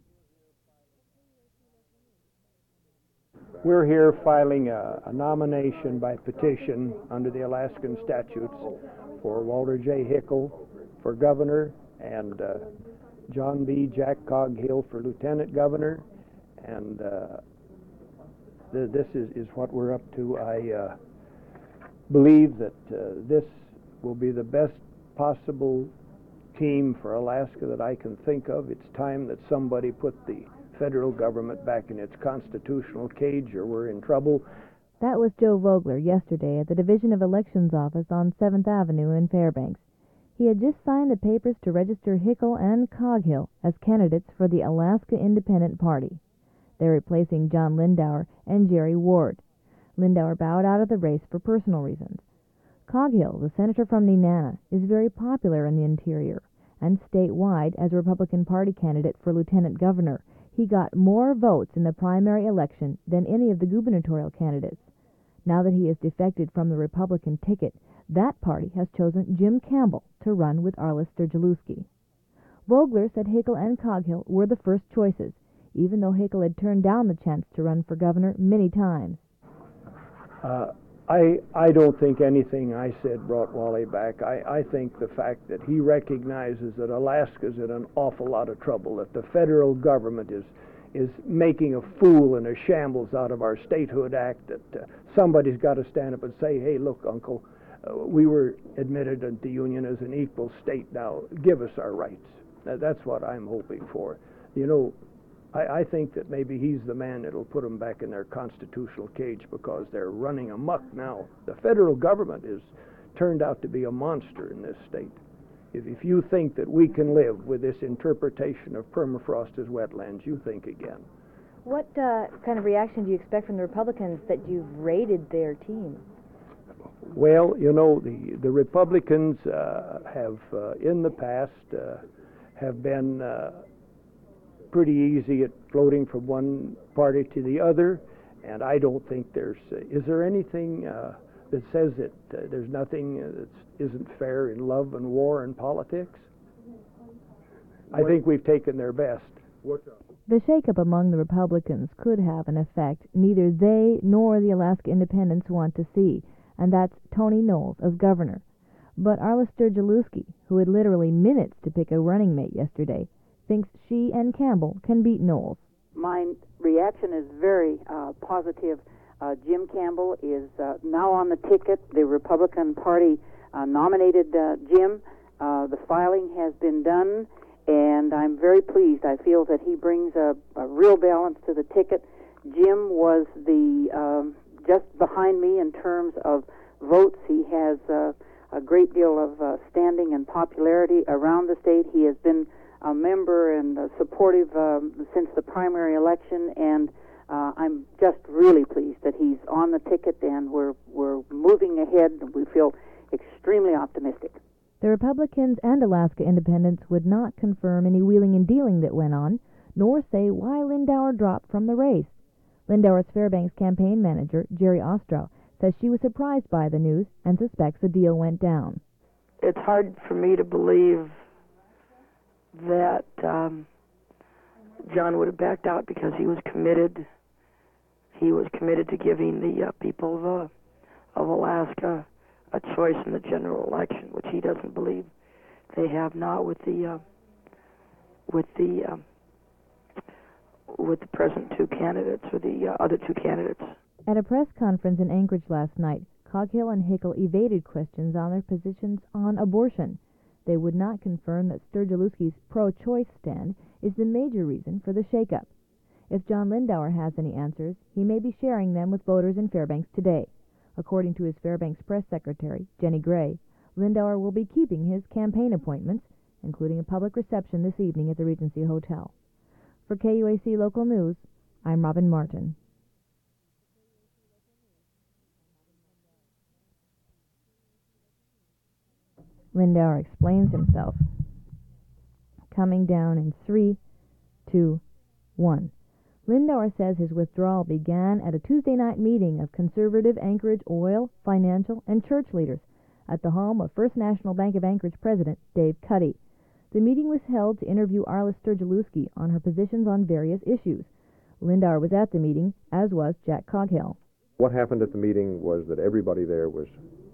We're here filing a, a nomination by petition under the Alaskan statutes for Walter J. Hickel for governor and uh, John B. Jack Coghill for lieutenant governor, and uh, th this is, is what we're up to. I uh, believe that uh, this will be the best possible team for Alaska that I can think of. It's time that somebody put the federal government back in its constitutional cage, or we're in trouble. That was Joe Vogler yesterday at the Division of Elections office on seventh Avenue in Fairbanks. He had just signed the papers to register Hickel and Coghill as candidates for the Alaska Independent Party. They're replacing John Lindauer and Jerry Ward. Lindauer bowed out of the race for personal reasons. Coghill, the senator from Nenana, is very popular in the interior, and statewide as a Republican Party candidate for lieutenant governor. He got more votes in the primary election than any of the gubernatorial candidates. Now that he has defected from the Republican ticket, that party has chosen Jim Campbell to run with Arlis Sturgeluski. Vogler said Hickel and Coghill were the first choices, even though Hickel had turned down the chance to run for governor many times. Uh, I, I don't think anything I said brought Wally back. I, I think the fact that he recognizes that Alaska's in an awful lot of trouble, that the federal government is is making a fool and a shambles out of our Statehood Act, that uh, somebody's got to stand up and say, hey, look, Uncle, uh, we were admitted into the Union as an equal state. Now, give us our rights. Now, that's what I'm hoping for. You know, I, I think that maybe he's the man that'll put them back in their constitutional cage, because they're running amok now. The federal government is turned out to be a monster in this state. If, if you think that we can live with this interpretation of permafrost as wetlands, you think again. What uh, kind of reaction do you expect from the Republicans that you've raided their team? Well, you know, the, the Republicans uh, have, uh, in the past, uh, have been uh, pretty easy at floating from one party to the other, and I don't think there's, uh, is there anything uh, that says that uh, there's nothing uh, that isn't fair in love and war and politics? I think we've taken their best. The shakeup among the Republicans could have an effect neither they nor the Alaska Independents want to see, and that's Tony Knowles as governor. But Arlis Sturgeluski, who had literally minutes to pick a running mate yesterday, thinks she and Campbell can beat Knowles. My reaction is very uh, positive. Uh, Jim Campbell is uh, now on the ticket. The Republican Party uh, nominated uh, Jim. Uh, the filing has been done, and I'm very pleased. I feel that he brings a, a real balance to the ticket. Jim was the um, just behind me in terms of votes. He has uh, a great deal of uh, standing and popularity around the state. He has been a member and uh, supportive um, since the primary election, and uh, I'm just really pleased that he's on the ticket, and we're we're moving ahead. We feel extremely optimistic. The Republicans and Alaska Independents would not confirm any wheeling and dealing that went on, nor say why Lindauer dropped from the race. Lindauer's Fairbanks campaign manager, Jerry Ostrow, says she was surprised by the news and suspects the deal went down. It's hard for me to believe that um, John would have backed out because he was committed. He was committed to giving the uh, people of, uh, of Alaska a choice in the general election, which he doesn't believe they have now with the uh, with the um, with the present two candidates or the uh, other two candidates. At a press conference in Anchorage last night, Coghill and Hickel evaded questions on their positions on abortion. They would not confirm that Sturgielewski's pro-choice stand is the major reason for the shakeup. If John Lindauer has any answers, he may be sharing them with voters in Fairbanks today. According to his Fairbanks press secretary, Jenny Gray, Lindauer will be keeping his campaign appointments, including a public reception this evening at the Regency Hotel. For K U A C Local News, I'm Robin Martin. Lindauer explains himself. Coming down in three, two, one. Lindauer says his withdrawal began at a Tuesday night meeting of conservative Anchorage oil, financial, and church leaders at the home of First National Bank of Anchorage President Dave Cuddy. The meeting was held to interview Arla Sturgielewski on her positions on various issues. Lindauer was at the meeting, as was Jack Coghill. What happened at the meeting was that everybody there was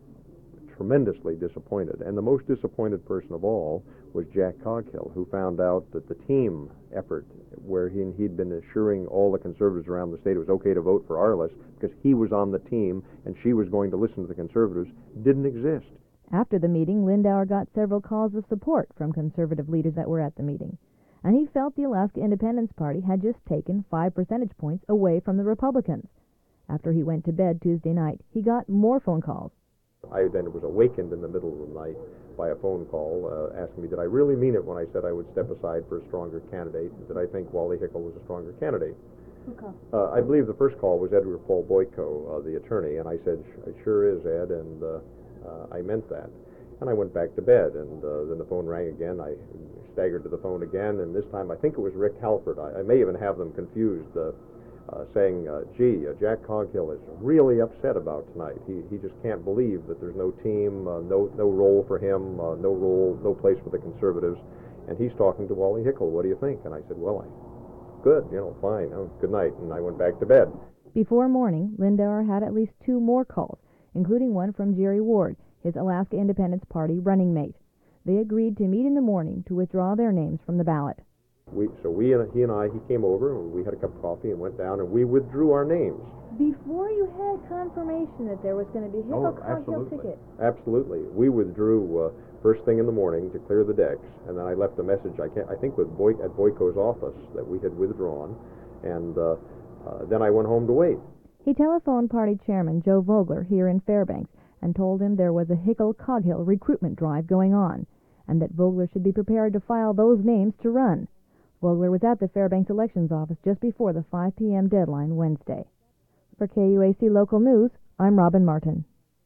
tremendously disappointed, and the most disappointed person of all was Jack Coghill, who found out that the team effort, where he, he'd been assuring all the conservatives around the state it was okay to vote for Arliss because he was on the team and she was going to listen to the conservatives, didn't exist. After the meeting, Lindauer got several calls of support from conservative leaders that were at the meeting, and he felt the Alaska Independence Party had just taken five percentage points away from the Republicans. After he went to bed Tuesday night, he got more phone calls. I then was awakened in the middle of the night by a phone call uh, asking me, did I really mean it when I said I would step aside for a stronger candidate? Did I think Wally Hickel was a stronger candidate? Okay. Uh, I believe the first call was Edgar Paul Boyko, uh, the attorney, and I said, it sure is, Ed, and uh, uh, I meant that. And I went back to bed, and uh, then the phone rang again. I staggered to the phone again, and this time I think it was Rick Halford. I, I may even have them confused, uh, uh, saying, uh, gee, uh, Jack Coghill is really upset about tonight. He he just can't believe that there's no team, uh, no no role for him, uh, no role, no place for the conservatives, and he's talking to Wally Hickel. What do you think? And I said, well, I, good, you know, fine, oh, good night, and I went back to bed. Before morning, Lindauer had at least two more calls, including one from Jerry Ward, his Alaska Independence Party running mate. They agreed to meet in the morning to withdraw their names from the ballot. We, so we and he and I, he came over, and we had a cup of coffee and went down, and we withdrew our names. Before you had confirmation that there was going to be Hickel oh, Coghill ticket? Absolutely. We withdrew uh, first thing in the morning to clear the decks, and then I left a message, I, can't, I think with Boy, at Boyko's office, that we had withdrawn, and uh, uh, then I went home to wait. He telephoned party chairman Joe Vogler here in Fairbanks and told him there was a Hickel Coghill recruitment drive going on, and that Vogler should be prepared to file those names to run. Vogler was at the Fairbanks Elections Office just before the five p.m. deadline Wednesday. For K U A C Local News, I'm Robin Martin.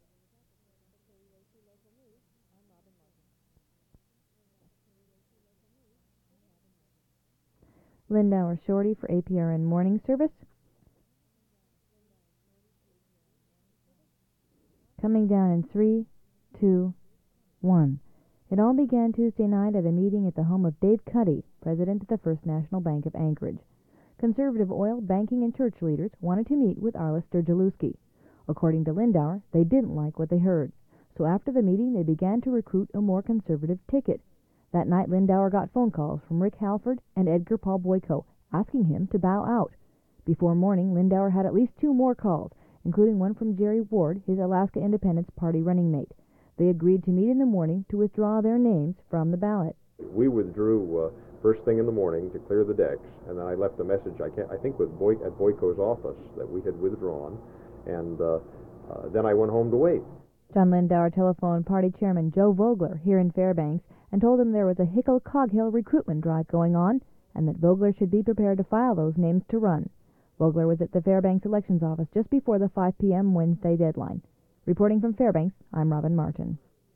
Lindauer Shorty for A P R N Morning Service. Coming down in three, two, one. It all began Tuesday night at a meeting at the home of Dave Cuddy, president of the First National Bank of Anchorage. Conservative oil, banking, and church leaders wanted to meet with Arla Sturgielewski. According to Lindauer, they didn't like what they heard. So after the meeting, they began to recruit a more conservative ticket. That night, Lindauer got phone calls from Rick Halford and Edgar Paul Boyko, asking him to bow out. Before morning, Lindauer had at least two more calls, including one from Jerry Ward, his Alaska Independence Party running mate. They agreed to meet in the morning to withdraw their names from the ballot. We withdrew uh, first thing in the morning to clear the decks, and then I left a message, I, can't, I think with Boy, at Boyko's office, that we had withdrawn, and uh, uh, then I went home to wait. John Lindauer telephoned party chairman Joe Vogler here in Fairbanks and told him there was a Hickel Coghill recruitment drive going on, and that Vogler should be prepared to file those names to run. Vogler was at the Fairbanks Elections Office just before the five p.m. Wednesday deadline. Reporting from Fairbanks, I'm Robin Martin.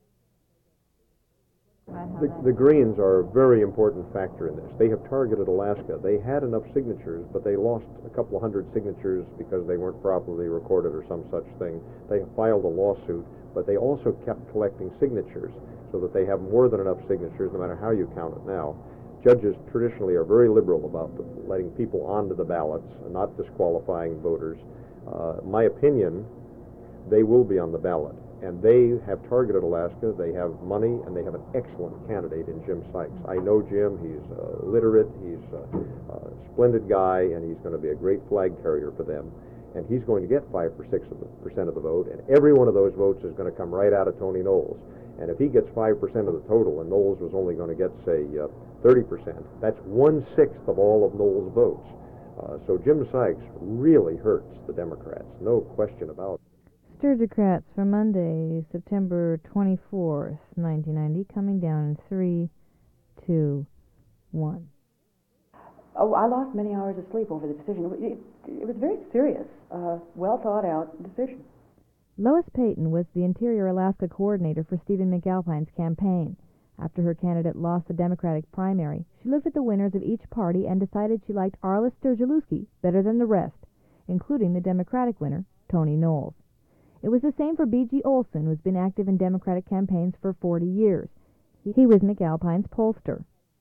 The, the Greens are a very important factor in this. They have targeted Alaska. They had enough signatures, but they lost a couple of hundred signatures because they weren't properly recorded or some such thing. They filed a lawsuit, but they also kept collecting signatures so that they have more than enough signatures, no matter how you count it now, judges traditionally are very liberal about the, letting people onto the ballots and not disqualifying voters. Uh, my opinion, they will be on the ballot. And they have targeted Alaska. They have money, and they have an excellent candidate in Jim Sykes. I know Jim. He's uh, literate. He's a, a splendid guy, and he's going to be a great flag carrier for them. And he's going to get five or six of the percent of the vote, and every one of those votes is going to come right out of Tony Knowles. And if he gets five percent of the total, and Knowles was only going to get, say, uh, thirty percent, that's one-sixth of all of Knowles' votes. Uh, so Jim Sykes really hurts the Democrats, no question about it. Sturgocrats for Monday, September twenty-fourth, nineteen ninety, coming down in three, two, one. Oh, I lost many hours of sleep over the decision. It, it was very serious, uh, well thought out decision. Lois Payton was the Interior Alaska coordinator for Stephen McAlpine's campaign. After her candidate lost the Democratic primary, she looked at the winners of each party and decided she liked Arliss Sturgielewski better than the rest, including the Democratic winner, Tony Knowles. It was the same for B G Olson, who's been active in Democratic campaigns for forty years. He was McAlpine's pollster.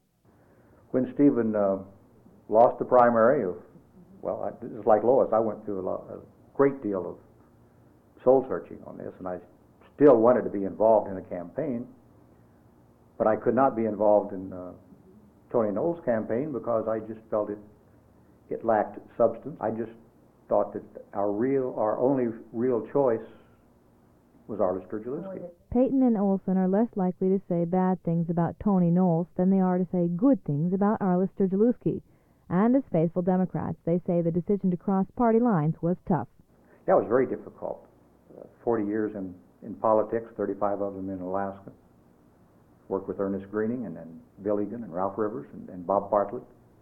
When Stephen uh, lost the primary, of, well, I, just like Lois, I went through a, lot, a great deal of soul-searching on this, and I still wanted to be involved in the campaign, but I could not be involved in uh, Tony Knowles' campaign because I just felt it, it lacked substance. I just thought that our real, our only real choice was Arliss Sturgielewski. Payton and Olson are less likely to say bad things about Tony Knowles than they are to say good things about Arliss Sturgielewski. And as faithful Democrats, they say the decision to cross party lines was tough. That was very difficult. Uh, Forty years in, in politics, thirty-five of them in Alaska. Worked with Ernest Greening and then Bill Egan and Ralph Rivers and, and Bob Bartlett.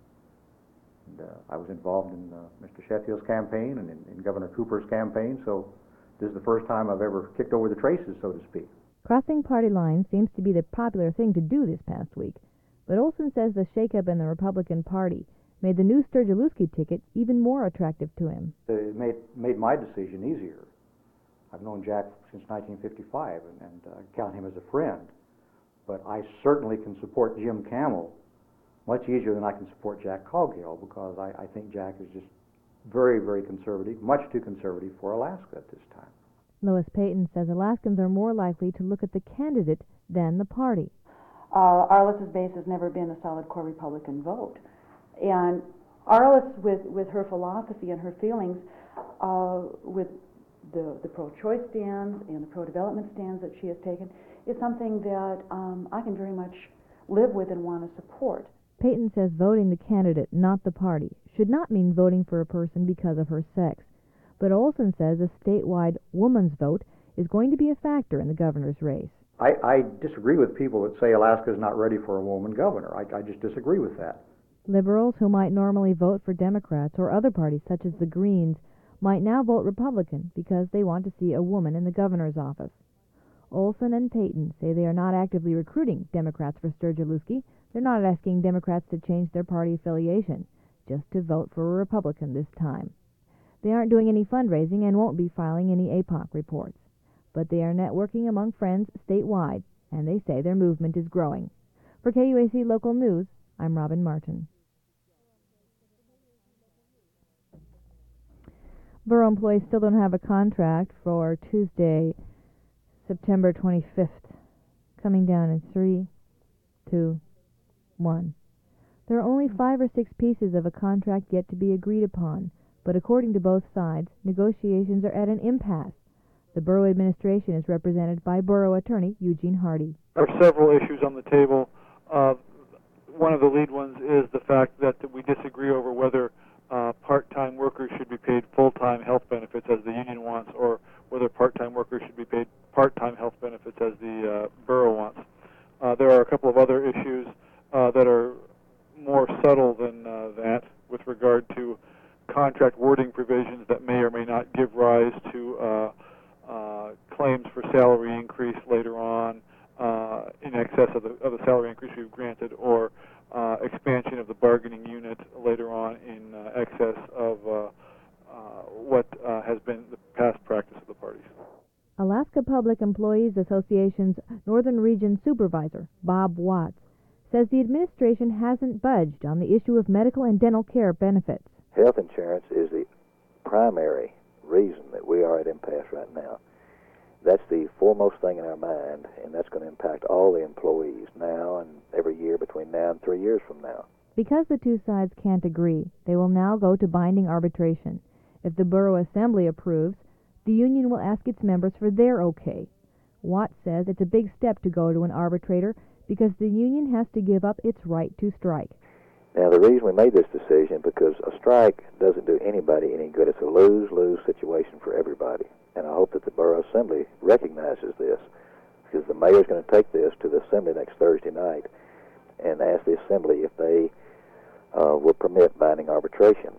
And, uh, I was involved in uh, Mister Sheffield's campaign and in, in Governor Cooper's campaign, so this is the first time I've ever kicked over the traces, so to speak. Crossing party lines seems to be the popular thing to do this past week, but Olson says the shakeup in the Republican Party made the new Sturgielewski ticket even more attractive to him. It made, made my decision easier. I've known Jack since nineteen fifty-five and, and uh, count him as a friend, but I certainly can support Jim Campbell much easier than I can support Jack Coghill, because I, I think Jack is just very, very conservative, much too conservative for Alaska at this time. Lois Payton says Alaskans are more likely to look at the candidate than the party. Uh, Arliss's base has never been a solid core Republican vote. And Arliss, with, with her philosophy and her feelings, uh, with the, the pro-choice stands and the pro-development stands that she has taken, is something that um, I can very much live with and want to support. Payton says voting the candidate, not the party, should not mean voting for a person because of her sex. But Olson says a statewide woman's vote is going to be a factor in the governor's race. I, I disagree with people that say Alaska is not ready for a woman governor. I, I just disagree with that. Liberals who might normally vote for Democrats or other parties such as the Greens might now vote Republican because they want to see a woman in the governor's office. Olson and Payton say they are not actively recruiting Democrats for Sturgielewski. They're not asking Democrats to change their party affiliation, just to vote for a Republican this time. They aren't doing any fundraising and won't be filing any A P O C reports. But they are networking among friends statewide, and they say their movement is growing. For K U A C Local News, I'm Robin Martin. Borough employees still don't have a contract for Tuesday, September twenty-fifth, coming down in three, two, one. There are only five or six pieces of a contract yet to be agreed upon, but according to both sides, negotiations are at an impasse. The borough administration is represented by borough attorney Eugene Hardy. There are several issues on the table. Uh, one of the lead ones is the fact that we disagree over whether uh, part-time workers should be paid full-time health benefits as the union wants, or whether part-time workers should be paid part-time health benefits as the uh, borough wants. Uh, there are a couple of other issues uh, that are more subtle than uh, that with regard to contract wording provisions that may or may not give rise to uh, uh, claims for salary increase later on uh, in excess of the, of the salary increase we've granted, or uh, expansion of the bargaining unit later on in uh, excess of uh, uh, what uh, has been the past practice of the parties. Alaska Public Employees Association's Northern Region Supervisor, Bob Watts, says the administration hasn't budged on the issue of medical and dental care benefits. Health insurance is the primary reason that we are at impasse right now. That's the foremost thing in our mind, and that's going to impact all the employees now and every year between now and three years from now. Because the two sides can't agree, they will now go to binding arbitration. If the Borough Assembly approves, the union will ask its members for their okay. Watt says it's a big step to go to an arbitrator because the union has to give up its right to strike. Now, the reason we made this decision because a strike doesn't do anybody any good. It's a lose-lose situation for everybody. And I hope that the Borough Assembly recognizes this, because the mayor's going to take this to the Assembly next Thursday night and ask the Assembly if they uh, will permit binding arbitration,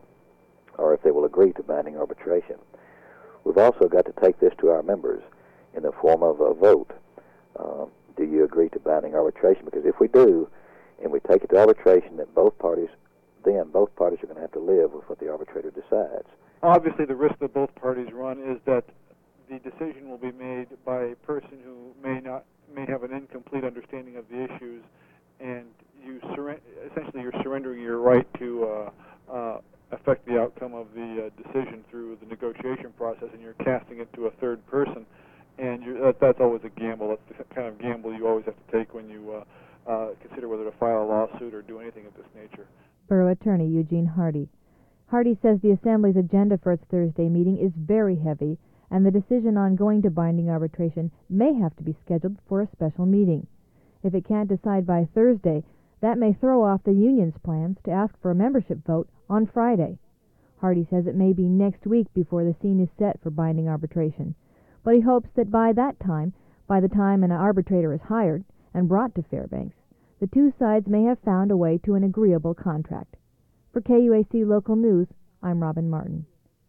or if they will agree to binding arbitration. We've also got to take this to our members in the form of a vote. Uh, do you agree to binding arbitration? Because if we do, and we take it to arbitration, that both parties, then both parties are going to have to live with what the arbitrator decides. Obviously, the risk that both parties run is that the decision will be made by a person who may not may have an incomplete understanding of the issues, and you surre- essentially you're surrendering your right to uh, uh, affect the outcome of the uh, decision through the negotiation process, and you're casting it to a third person, and you're, that, that's always a gamble. That's the kind of gamble you always have to take when you uh, uh, consider whether to file a lawsuit or do anything of this nature. Borough Attorney Eugene Hardy. Hardy says the Assembly's agenda for its Thursday meeting is very heavy, and the decision on going to binding arbitration may have to be scheduled for a special meeting. If it can't decide by Thursday, that may throw off the union's plans to ask for a membership vote on Friday. Hardy says it may be next week before the scene is set for binding arbitration, but he hopes that by that time, by the time an arbitrator is hired and brought to Fairbanks, the two sides may have found a way to an agreeable contract. For K U A C Local News, I'm Robin Martin.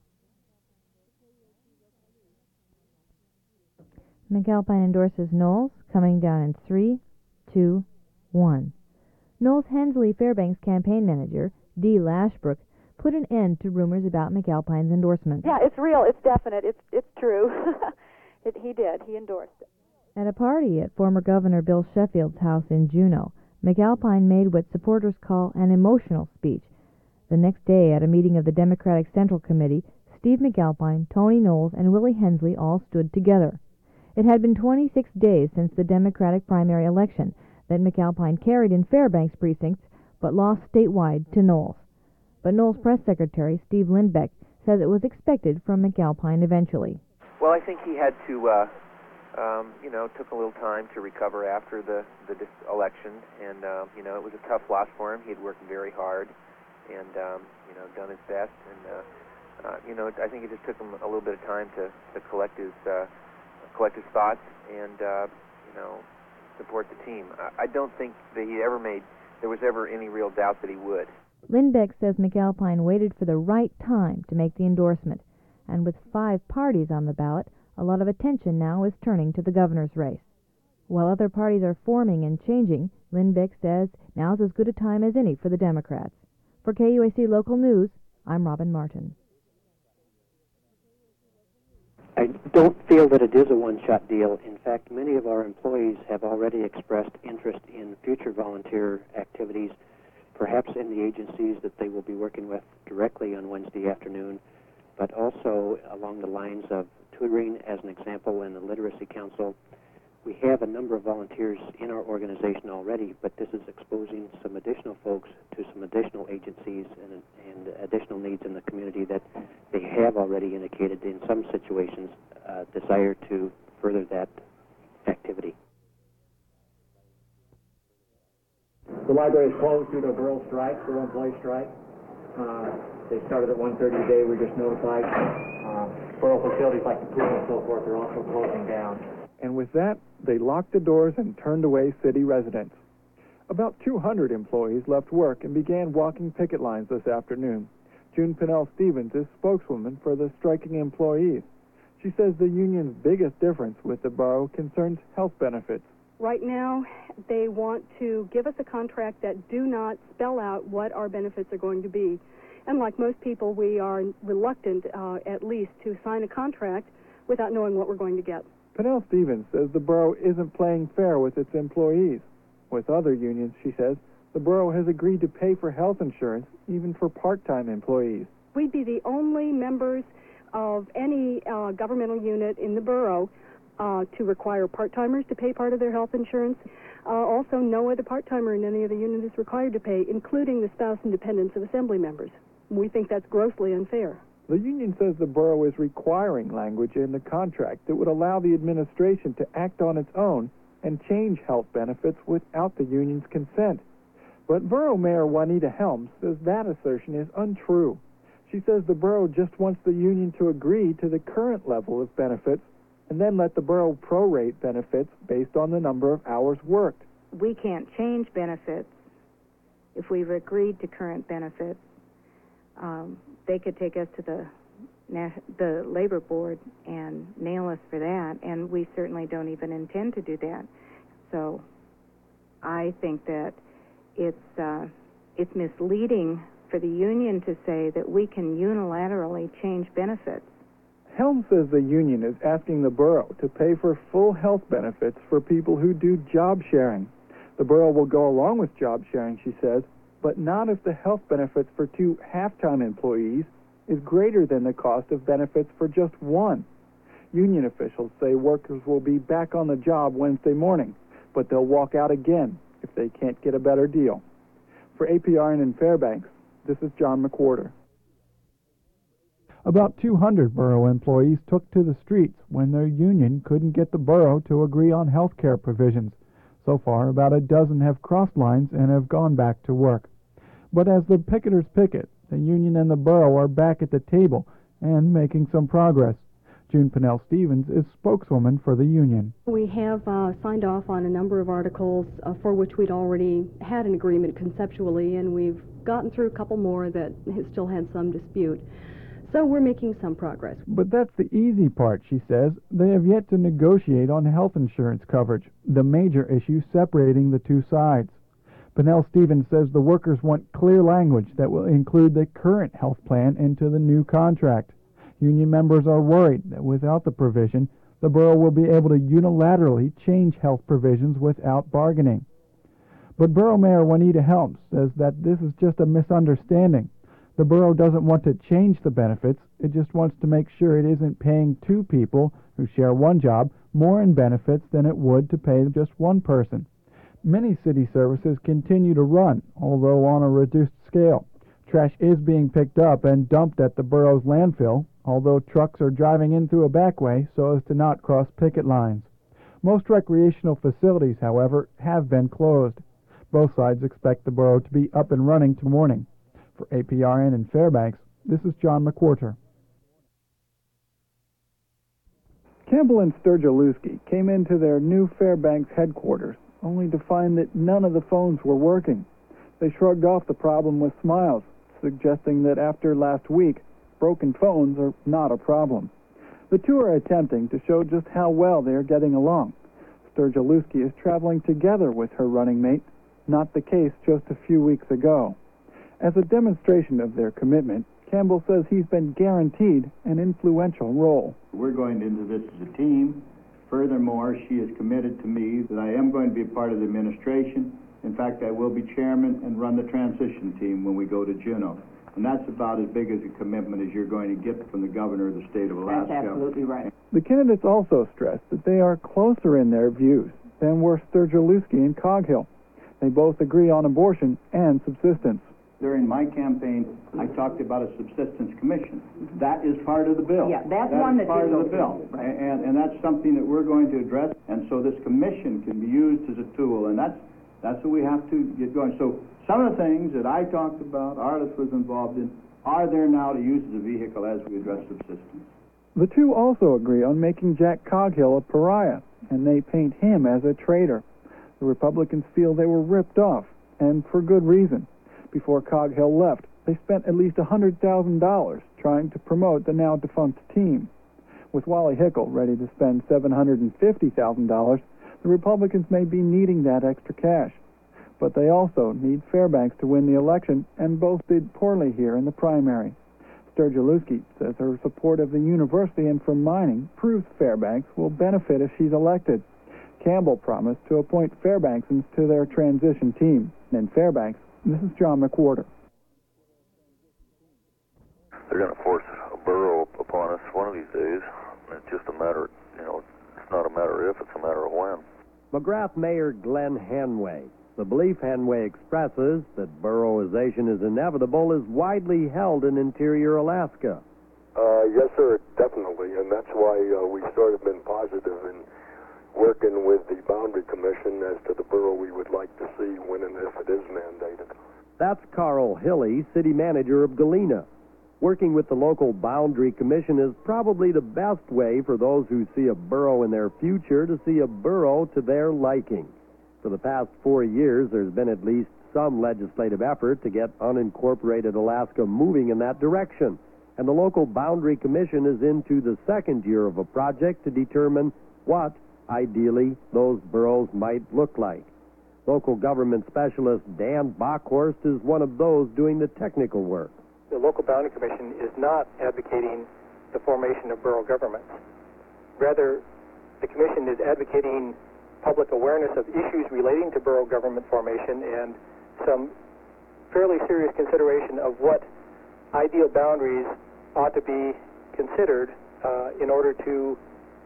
McAlpine endorses Knowles, coming down in three, two, one. Knowles Hensley Fairbanks campaign manager, Dee Lashbrook, put an end to rumors about McAlpine's endorsement. Yeah, it's real. It's definite. It's it's true. it, he did. He endorsed it. At a party at former Governor Bill Sheffield's house in Juneau, McAlpine made what supporters call an emotional speech. The next day, at a meeting of the Democratic Central Committee, Steve McAlpine, Tony Knowles, and Willie Hensley all stood together. It had been twenty-six days since the Democratic primary election that McAlpine carried in Fairbanks precincts, but lost statewide to Knowles. But Knowles' press secretary, Steve Lindbeck, says it was expected from McAlpine eventually. Well, I think he had to, uh, um, you know, took a little time to recover after the, the dis- election, and, uh, you know, it was a tough loss for him. He had worked very hard and, um, you know, done his best, and, uh, uh, you know, I think it just took him a little bit of time to, to collect his uh, collect his thoughts and, uh, you know, support the team. I, I don't think that he ever made, there was ever any real doubt that he would. Lindbeck says McAlpine waited for the right time to make the endorsement, and with five parties on the ballot, a lot of attention now is turning to the governor's race. While other parties are forming and changing, Lindbeck says now's as good a time as any for the Democrats. For K U A C Local News, I'm Robin Martin. I don't feel that it is a one-shot deal. In fact, many of our employees have already expressed interest in future volunteer activities, perhaps in the agencies that they will be working with directly on Wednesday afternoon, but also along the lines of tutoring, as an example, in the Literacy Council. We have a number of volunteers in our organization already, but this is exposing some additional folks to some additional agencies and, and additional needs in the community that they have already indicated in some situations uh, desire to further that activity. The library is closed due to a borough strike, borough employee strike. Uh, they started at one thirty today. We're just notified. Uh, borough facilities like the pool and so forth are also closing down. And with that, they locked the doors and turned away city residents. About two hundred employees left work and began walking picket lines this afternoon. June Pinnell Stevens is spokeswoman for the striking employees. She says the union's biggest difference with the borough concerns health benefits. Right now, they want to give us a contract that do not spell out what our benefits are going to be. And like most people, we are reluctant, uh, at least, to sign a contract without knowing what we're going to get. Pinnell Stevens says the borough isn't playing fair with its employees. With other unions, she says, the borough has agreed to pay for health insurance even for part-time employees. We'd be the only members of any uh, governmental unit in the borough uh, to require part-timers to pay part of their health insurance. Uh, also, no other part-timer in any of the units is required to pay, including the spouse and dependents of assembly members. We think that's grossly unfair. The union says the borough is requiring language in the contract that would allow the administration to act on its own and change health benefits without the union's consent. But Borough Mayor Juanita Helms says that assertion is untrue. She says the borough just wants the union to agree to the current level of benefits and then let the borough prorate benefits based on the number of hours worked. We can't change benefits if we've agreed to current benefits. Um, they could take us to the the labor board and nail us for that, and we certainly don't even intend to do that. So I think that it's uh, it's misleading for the union to say that we can unilaterally change benefits. Helms says the union is asking the borough to pay for full health benefits for people who do job sharing. The borough will go along with job sharing, she says, but not if the health benefits for two half-time employees is greater than the cost of benefits for just one. Union officials say workers will be back on the job Wednesday morning, but they'll walk out again if they can't get a better deal. For A P R N in Fairbanks, this is John McWhorter. About two hundred borough employees took to the streets when their union couldn't get the borough to agree on health care provisions. So far, about a dozen have crossed lines and have gone back to work. But as the picketers picket, the union and the borough are back at the table and making some progress. June Pinnell Stevens is spokeswoman for the union. We have uh, signed off on a number of articles uh, for which we'd already had an agreement conceptually, and we've gotten through a couple more that still had some dispute. So we're making some progress. But that's the easy part, she says. They have yet to negotiate on health insurance coverage, the major issue separating the two sides. Pinnell Stevens says the workers want clear language that will include the current health plan into the new contract. Union members are worried that without the provision, the borough will be able to unilaterally change health provisions without bargaining. But Borough Mayor Juanita Helms says that this is just a misunderstanding. The borough doesn't want to change the benefits, it just wants to make sure it isn't paying two people who share one job more in benefits than it would to pay just one person. Many city services continue to run, although on a reduced scale. Trash is being picked up and dumped at the borough's landfill, although trucks are driving in through a back way so as to not cross picket lines. Most recreational facilities, however, have been closed. Both sides expect the borough to be up and running tomorrow morning. For A P R N in Fairbanks, this is John McWhorter. Campbell and Sturgielewski came into their new Fairbanks headquarters only to find that none of the phones were working. They shrugged off the problem with smiles, suggesting that after last week, broken phones are not a problem. The two are attempting to show just how well they are getting along. Sturgielewski is traveling together with her running mate, not the case just a few weeks ago. As a demonstration of their commitment, Campbell says he's been guaranteed an influential role. We're going into this as a team. Furthermore, she is committed to me that I am going to be a part of the administration. In fact, I will be chairman and run the transition team when we go to Juneau. And that's about as big as a commitment as you're going to get from the governor of the state of Alaska. That's absolutely right. The candidates also stressed that they are closer in their views than were Sturgielewski and Coghill. They both agree on abortion and subsistence. During my campaign, I talked about a subsistence commission. That is part of the bill. Yeah, that's that one is that part did of the go bill, through, right. and and that's something that we're going to address. And so this commission can be used as a tool, and that's that's what we have to get going. So some of the things that I talked about, Arliss was involved in, are there now to use as a vehicle as we address subsistence. The two also agree on making Jack Coghill a pariah, and they paint him as a traitor. The Republicans feel they were ripped off, and for good reason. Before Coghill left, they spent at least one hundred thousand dollars trying to promote the now-defunct team. With Wally Hickel ready to spend seven hundred fifty thousand dollars, the Republicans may be needing that extra cash. But they also need Fairbanks to win the election, and both did poorly here in the primary. Sturgielewski says her support of the university and for mining proves Fairbanks will benefit if she's elected. Campbell promised to appoint Fairbanksans to their transition team. In Fairbanks, this is John McWhorter. They're going to force a borough upon us one of these days. It's just a matter, you know, it's not a matter if, it's a matter of when. McGrath Mayor Glenn Hanway. The belief Hanway expresses that boroughization is inevitable is widely held in interior Alaska. Uh, yes, sir, definitely, and that's why uh, we've sort of been positive in working with the Boundary Commission as to the borough we would like to see when and if it is mandated. That's Carl Hilly, city manager of Galena. Working with the local Boundary Commission is probably the best way for those who see a borough in their future to see a borough to their liking. For the past four years, there's been at least some legislative effort to get unincorporated Alaska moving in that direction. And the local Boundary Commission is into the second year of a project to determine what, ideally, those boroughs might look like. Local government specialist Dan Bockhorst is one of those doing the technical work. The local Boundary Commission is not advocating the formation of borough governments. Rather, the Commission is advocating public awareness of issues relating to borough government formation and some fairly serious consideration of what ideal boundaries ought to be considered uh, in order to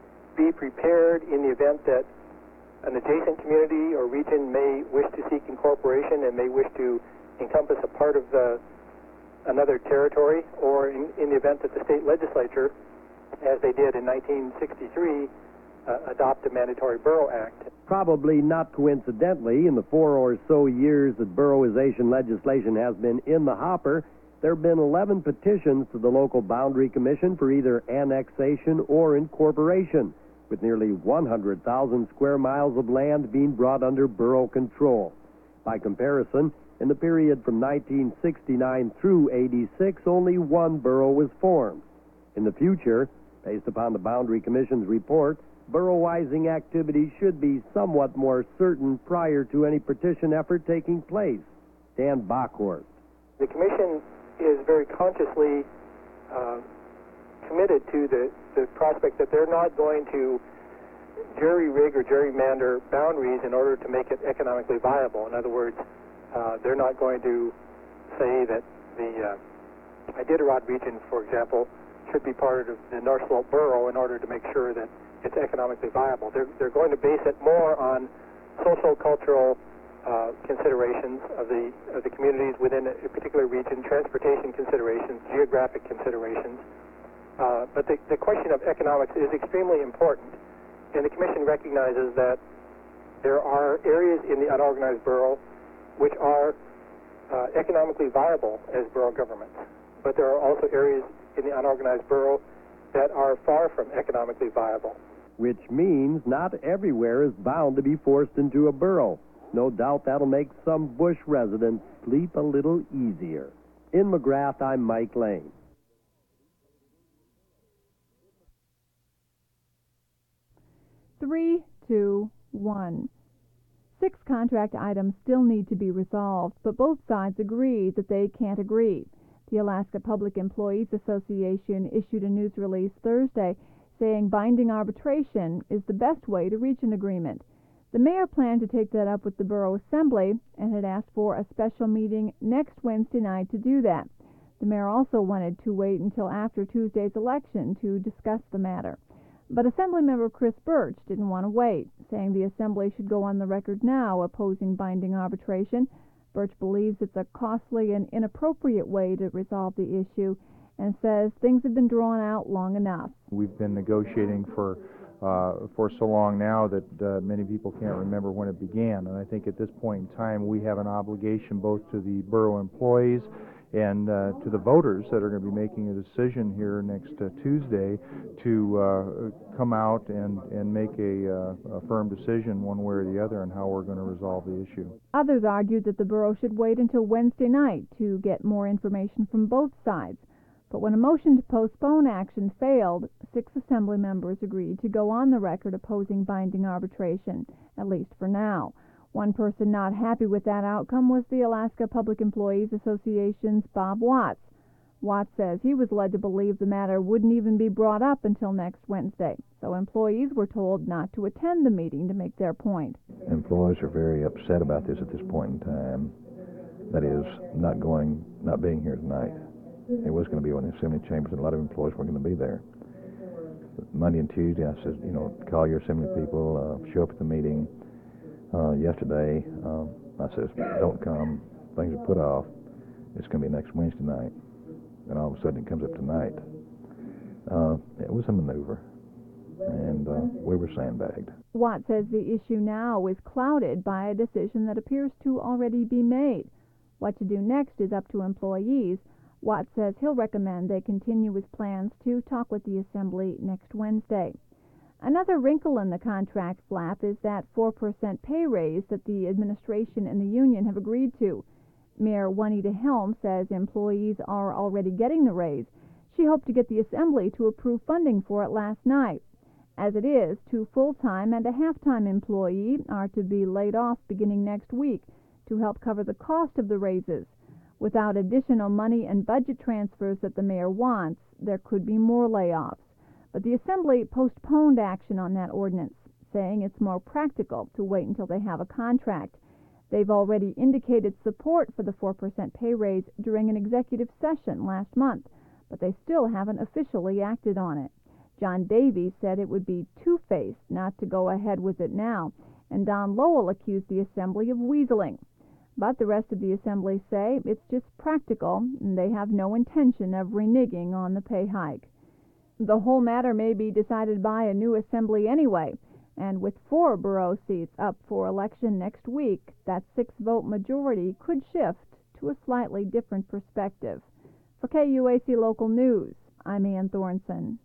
be prepared in the event that an adjacent community or region may wish to seek incorporation and may wish to encompass a part of the, another territory, or in, in the event that the state legislature, as they did in nineteen sixty-three, uh, adopt a mandatory borough act. Probably not coincidentally, in the four or so years that boroughization legislation has been in the hopper, there have been eleven petitions to the local Boundary Commission for either annexation or incorporation, with nearly one hundred thousand square miles of land being brought under borough control. By comparison, in the period from nineteen sixty-nine through eighty-six, only one borough was formed. In the future, based upon the Boundary Commission's report, boroughizing activities should be somewhat more certain prior to any petition effort taking place. Dan Bockhorst. The Commission is very consciously uh, committed to the, the prospect that they're not going to jury-rig or gerrymander boundaries in order to make it economically viable. In other words, uh, they're not going to say that the uh, Iditarod region, for example, should be part of the North Slope Borough in order to make sure that it's economically viable. They're, they're going to base it more on social, cultural uh, considerations of the, of the communities within a particular region, transportation considerations, geographic considerations. Uh, but the, the question of economics is extremely important, and the Commission recognizes that there are areas in the unorganized borough which are uh, economically viable as borough governments, but there are also areas in the unorganized borough that are far from economically viable. Which means not everywhere is bound to be forced into a borough. No doubt that'll make some bush residents sleep a little easier. In McGrath, I'm Mike Lane. Three, two, one. Six contract items still need to be resolved, but both sides agree that they can't agree. The Alaska Public Employees Association issued a news release Thursday saying binding arbitration is the best way to reach an agreement. The mayor planned to take that up with the Borough Assembly and had asked for a special meeting next Wednesday night to do that. The mayor also wanted to wait until after Tuesday's election to discuss the matter. But Assemblymember Chris Birch didn't want to wait, saying the Assembly should go on the record now opposing binding arbitration. Birch believes it's a costly and inappropriate way to resolve the issue and says things have been drawn out long enough. We've been negotiating for uh, for so long now that uh, many people can't remember when it began. And I think at this point in time we have an obligation both to the borough employees and uh, to the voters that are going to be making a decision here next uh, Tuesday to uh, come out and, and make a, uh, a firm decision one way or the other on how we're going to resolve the issue. Others argued that the borough should wait until Wednesday night to get more information from both sides. But when a motion to postpone action failed, six Assembly members agreed to go on the record opposing binding arbitration, at least for now. One person not happy with that outcome was the Alaska Public Employees Association's Bob Watts. Watts says he was led to believe the matter wouldn't even be brought up until next Wednesday, so employees were told not to attend the meeting to make their point. Employees are very upset about this at this point in time. That is, not going, not being here tonight. It was going to be on the assembly chambers, and a lot of employees weren't going to be there. Monday and Tuesday, I said, you know, call your assembly people, uh, show up at the meeting. Uh, yesterday, uh, I said, don't come. Things are put off. It's going to be next Wednesday night. And all of a sudden it comes up tonight. Uh, it was a maneuver, and uh, we were sandbagged. Watt says the issue now is clouded by a decision that appears to already be made. What to do next is up to employees. Watt says he'll recommend they continue with plans to talk with the Assembly next Wednesday. Another wrinkle in the contract flap is that four percent pay raise that the administration and the union have agreed to. Mayor Juanita Helm says employees are already getting the raise. She hoped to get the Assembly to approve funding for it last night. As it is, two full-time and a half-time employees are to be laid off beginning next week to help cover the cost of the raises. Without additional money and budget transfers that the mayor wants, there could be more layoffs. But the Assembly postponed action on that ordinance, saying it's more practical to wait until they have a contract. They've already indicated support for the four percent pay raise during an executive session last month, but they still haven't officially acted on it. John Davies said it would be two-faced not to go ahead with it now, and Don Lowell accused the Assembly of weaseling. But the rest of the Assembly say it's just practical, and they have no intention of reneging on the pay hike. The whole matter may be decided by a new Assembly anyway, and with four borough seats up for election next week, that six-vote majority could shift to a slightly different perspective. For K U A C Local News, I'm Ann Thornson.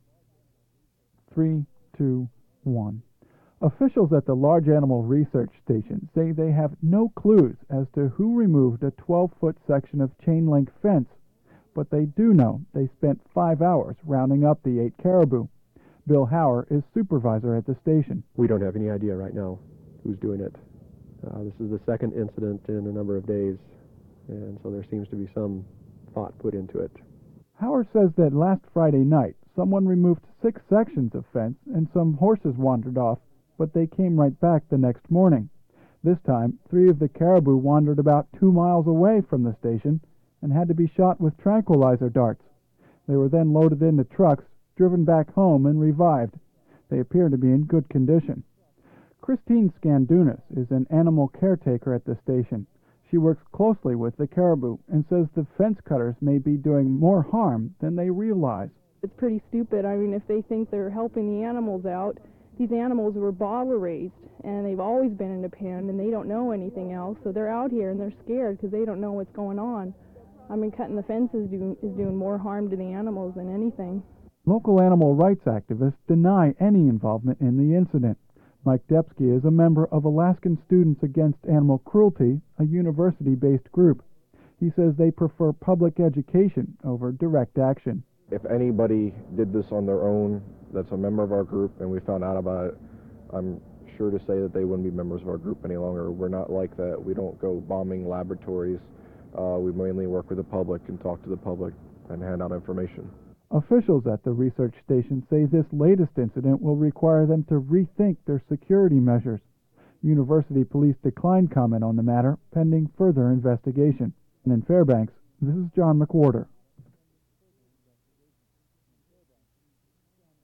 Three, two, one. Officials at the Large Animal Research Station say they have no clues as to who removed a twelve-foot section of chain-link fence, but they do know they spent five hours rounding up the eight caribou. Bill Hauer is supervisor at the station. We don't have any idea right now who's doing it. Uh, this is the second incident in a number of days, and so there seems to be some thought put into it. Hauer says that last Friday night, someone removed six sections of fence and some horses wandered off, but they came right back the next morning. This time, three of the caribou wandered about two miles away from the station and had to be shot with tranquilizer darts. They were then loaded into trucks, driven back home, and revived. They appear to be in good condition. Christine Scandunas is an animal caretaker at the station. She works closely with the caribou and says the fence cutters may be doing more harm than they realize. It's pretty stupid. I mean, if they think they're helping the animals out, these animals were bottle raised, and they've always been in a pen, and they don't know anything else, so they're out here and they're scared because they don't know what's going on. I mean, cutting the fences do, is doing more harm to the animals than anything. Local animal rights activists deny any involvement in the incident. Mike Depsky is a member of Alaskan Students Against Animal Cruelty, a university-based group. He says they prefer public education over direct action. If anybody did this on their own that's a member of our group and we found out about it, I'm sure to say that they wouldn't be members of our group any longer. We're not like that. We don't go bombing laboratories. Uh, we mainly work with the public and talk to the public and hand out information. Officials at the research station say this latest incident will require them to rethink their security measures. University police declined comment on the matter, pending further investigation. And in Fairbanks, this is John McWhorter.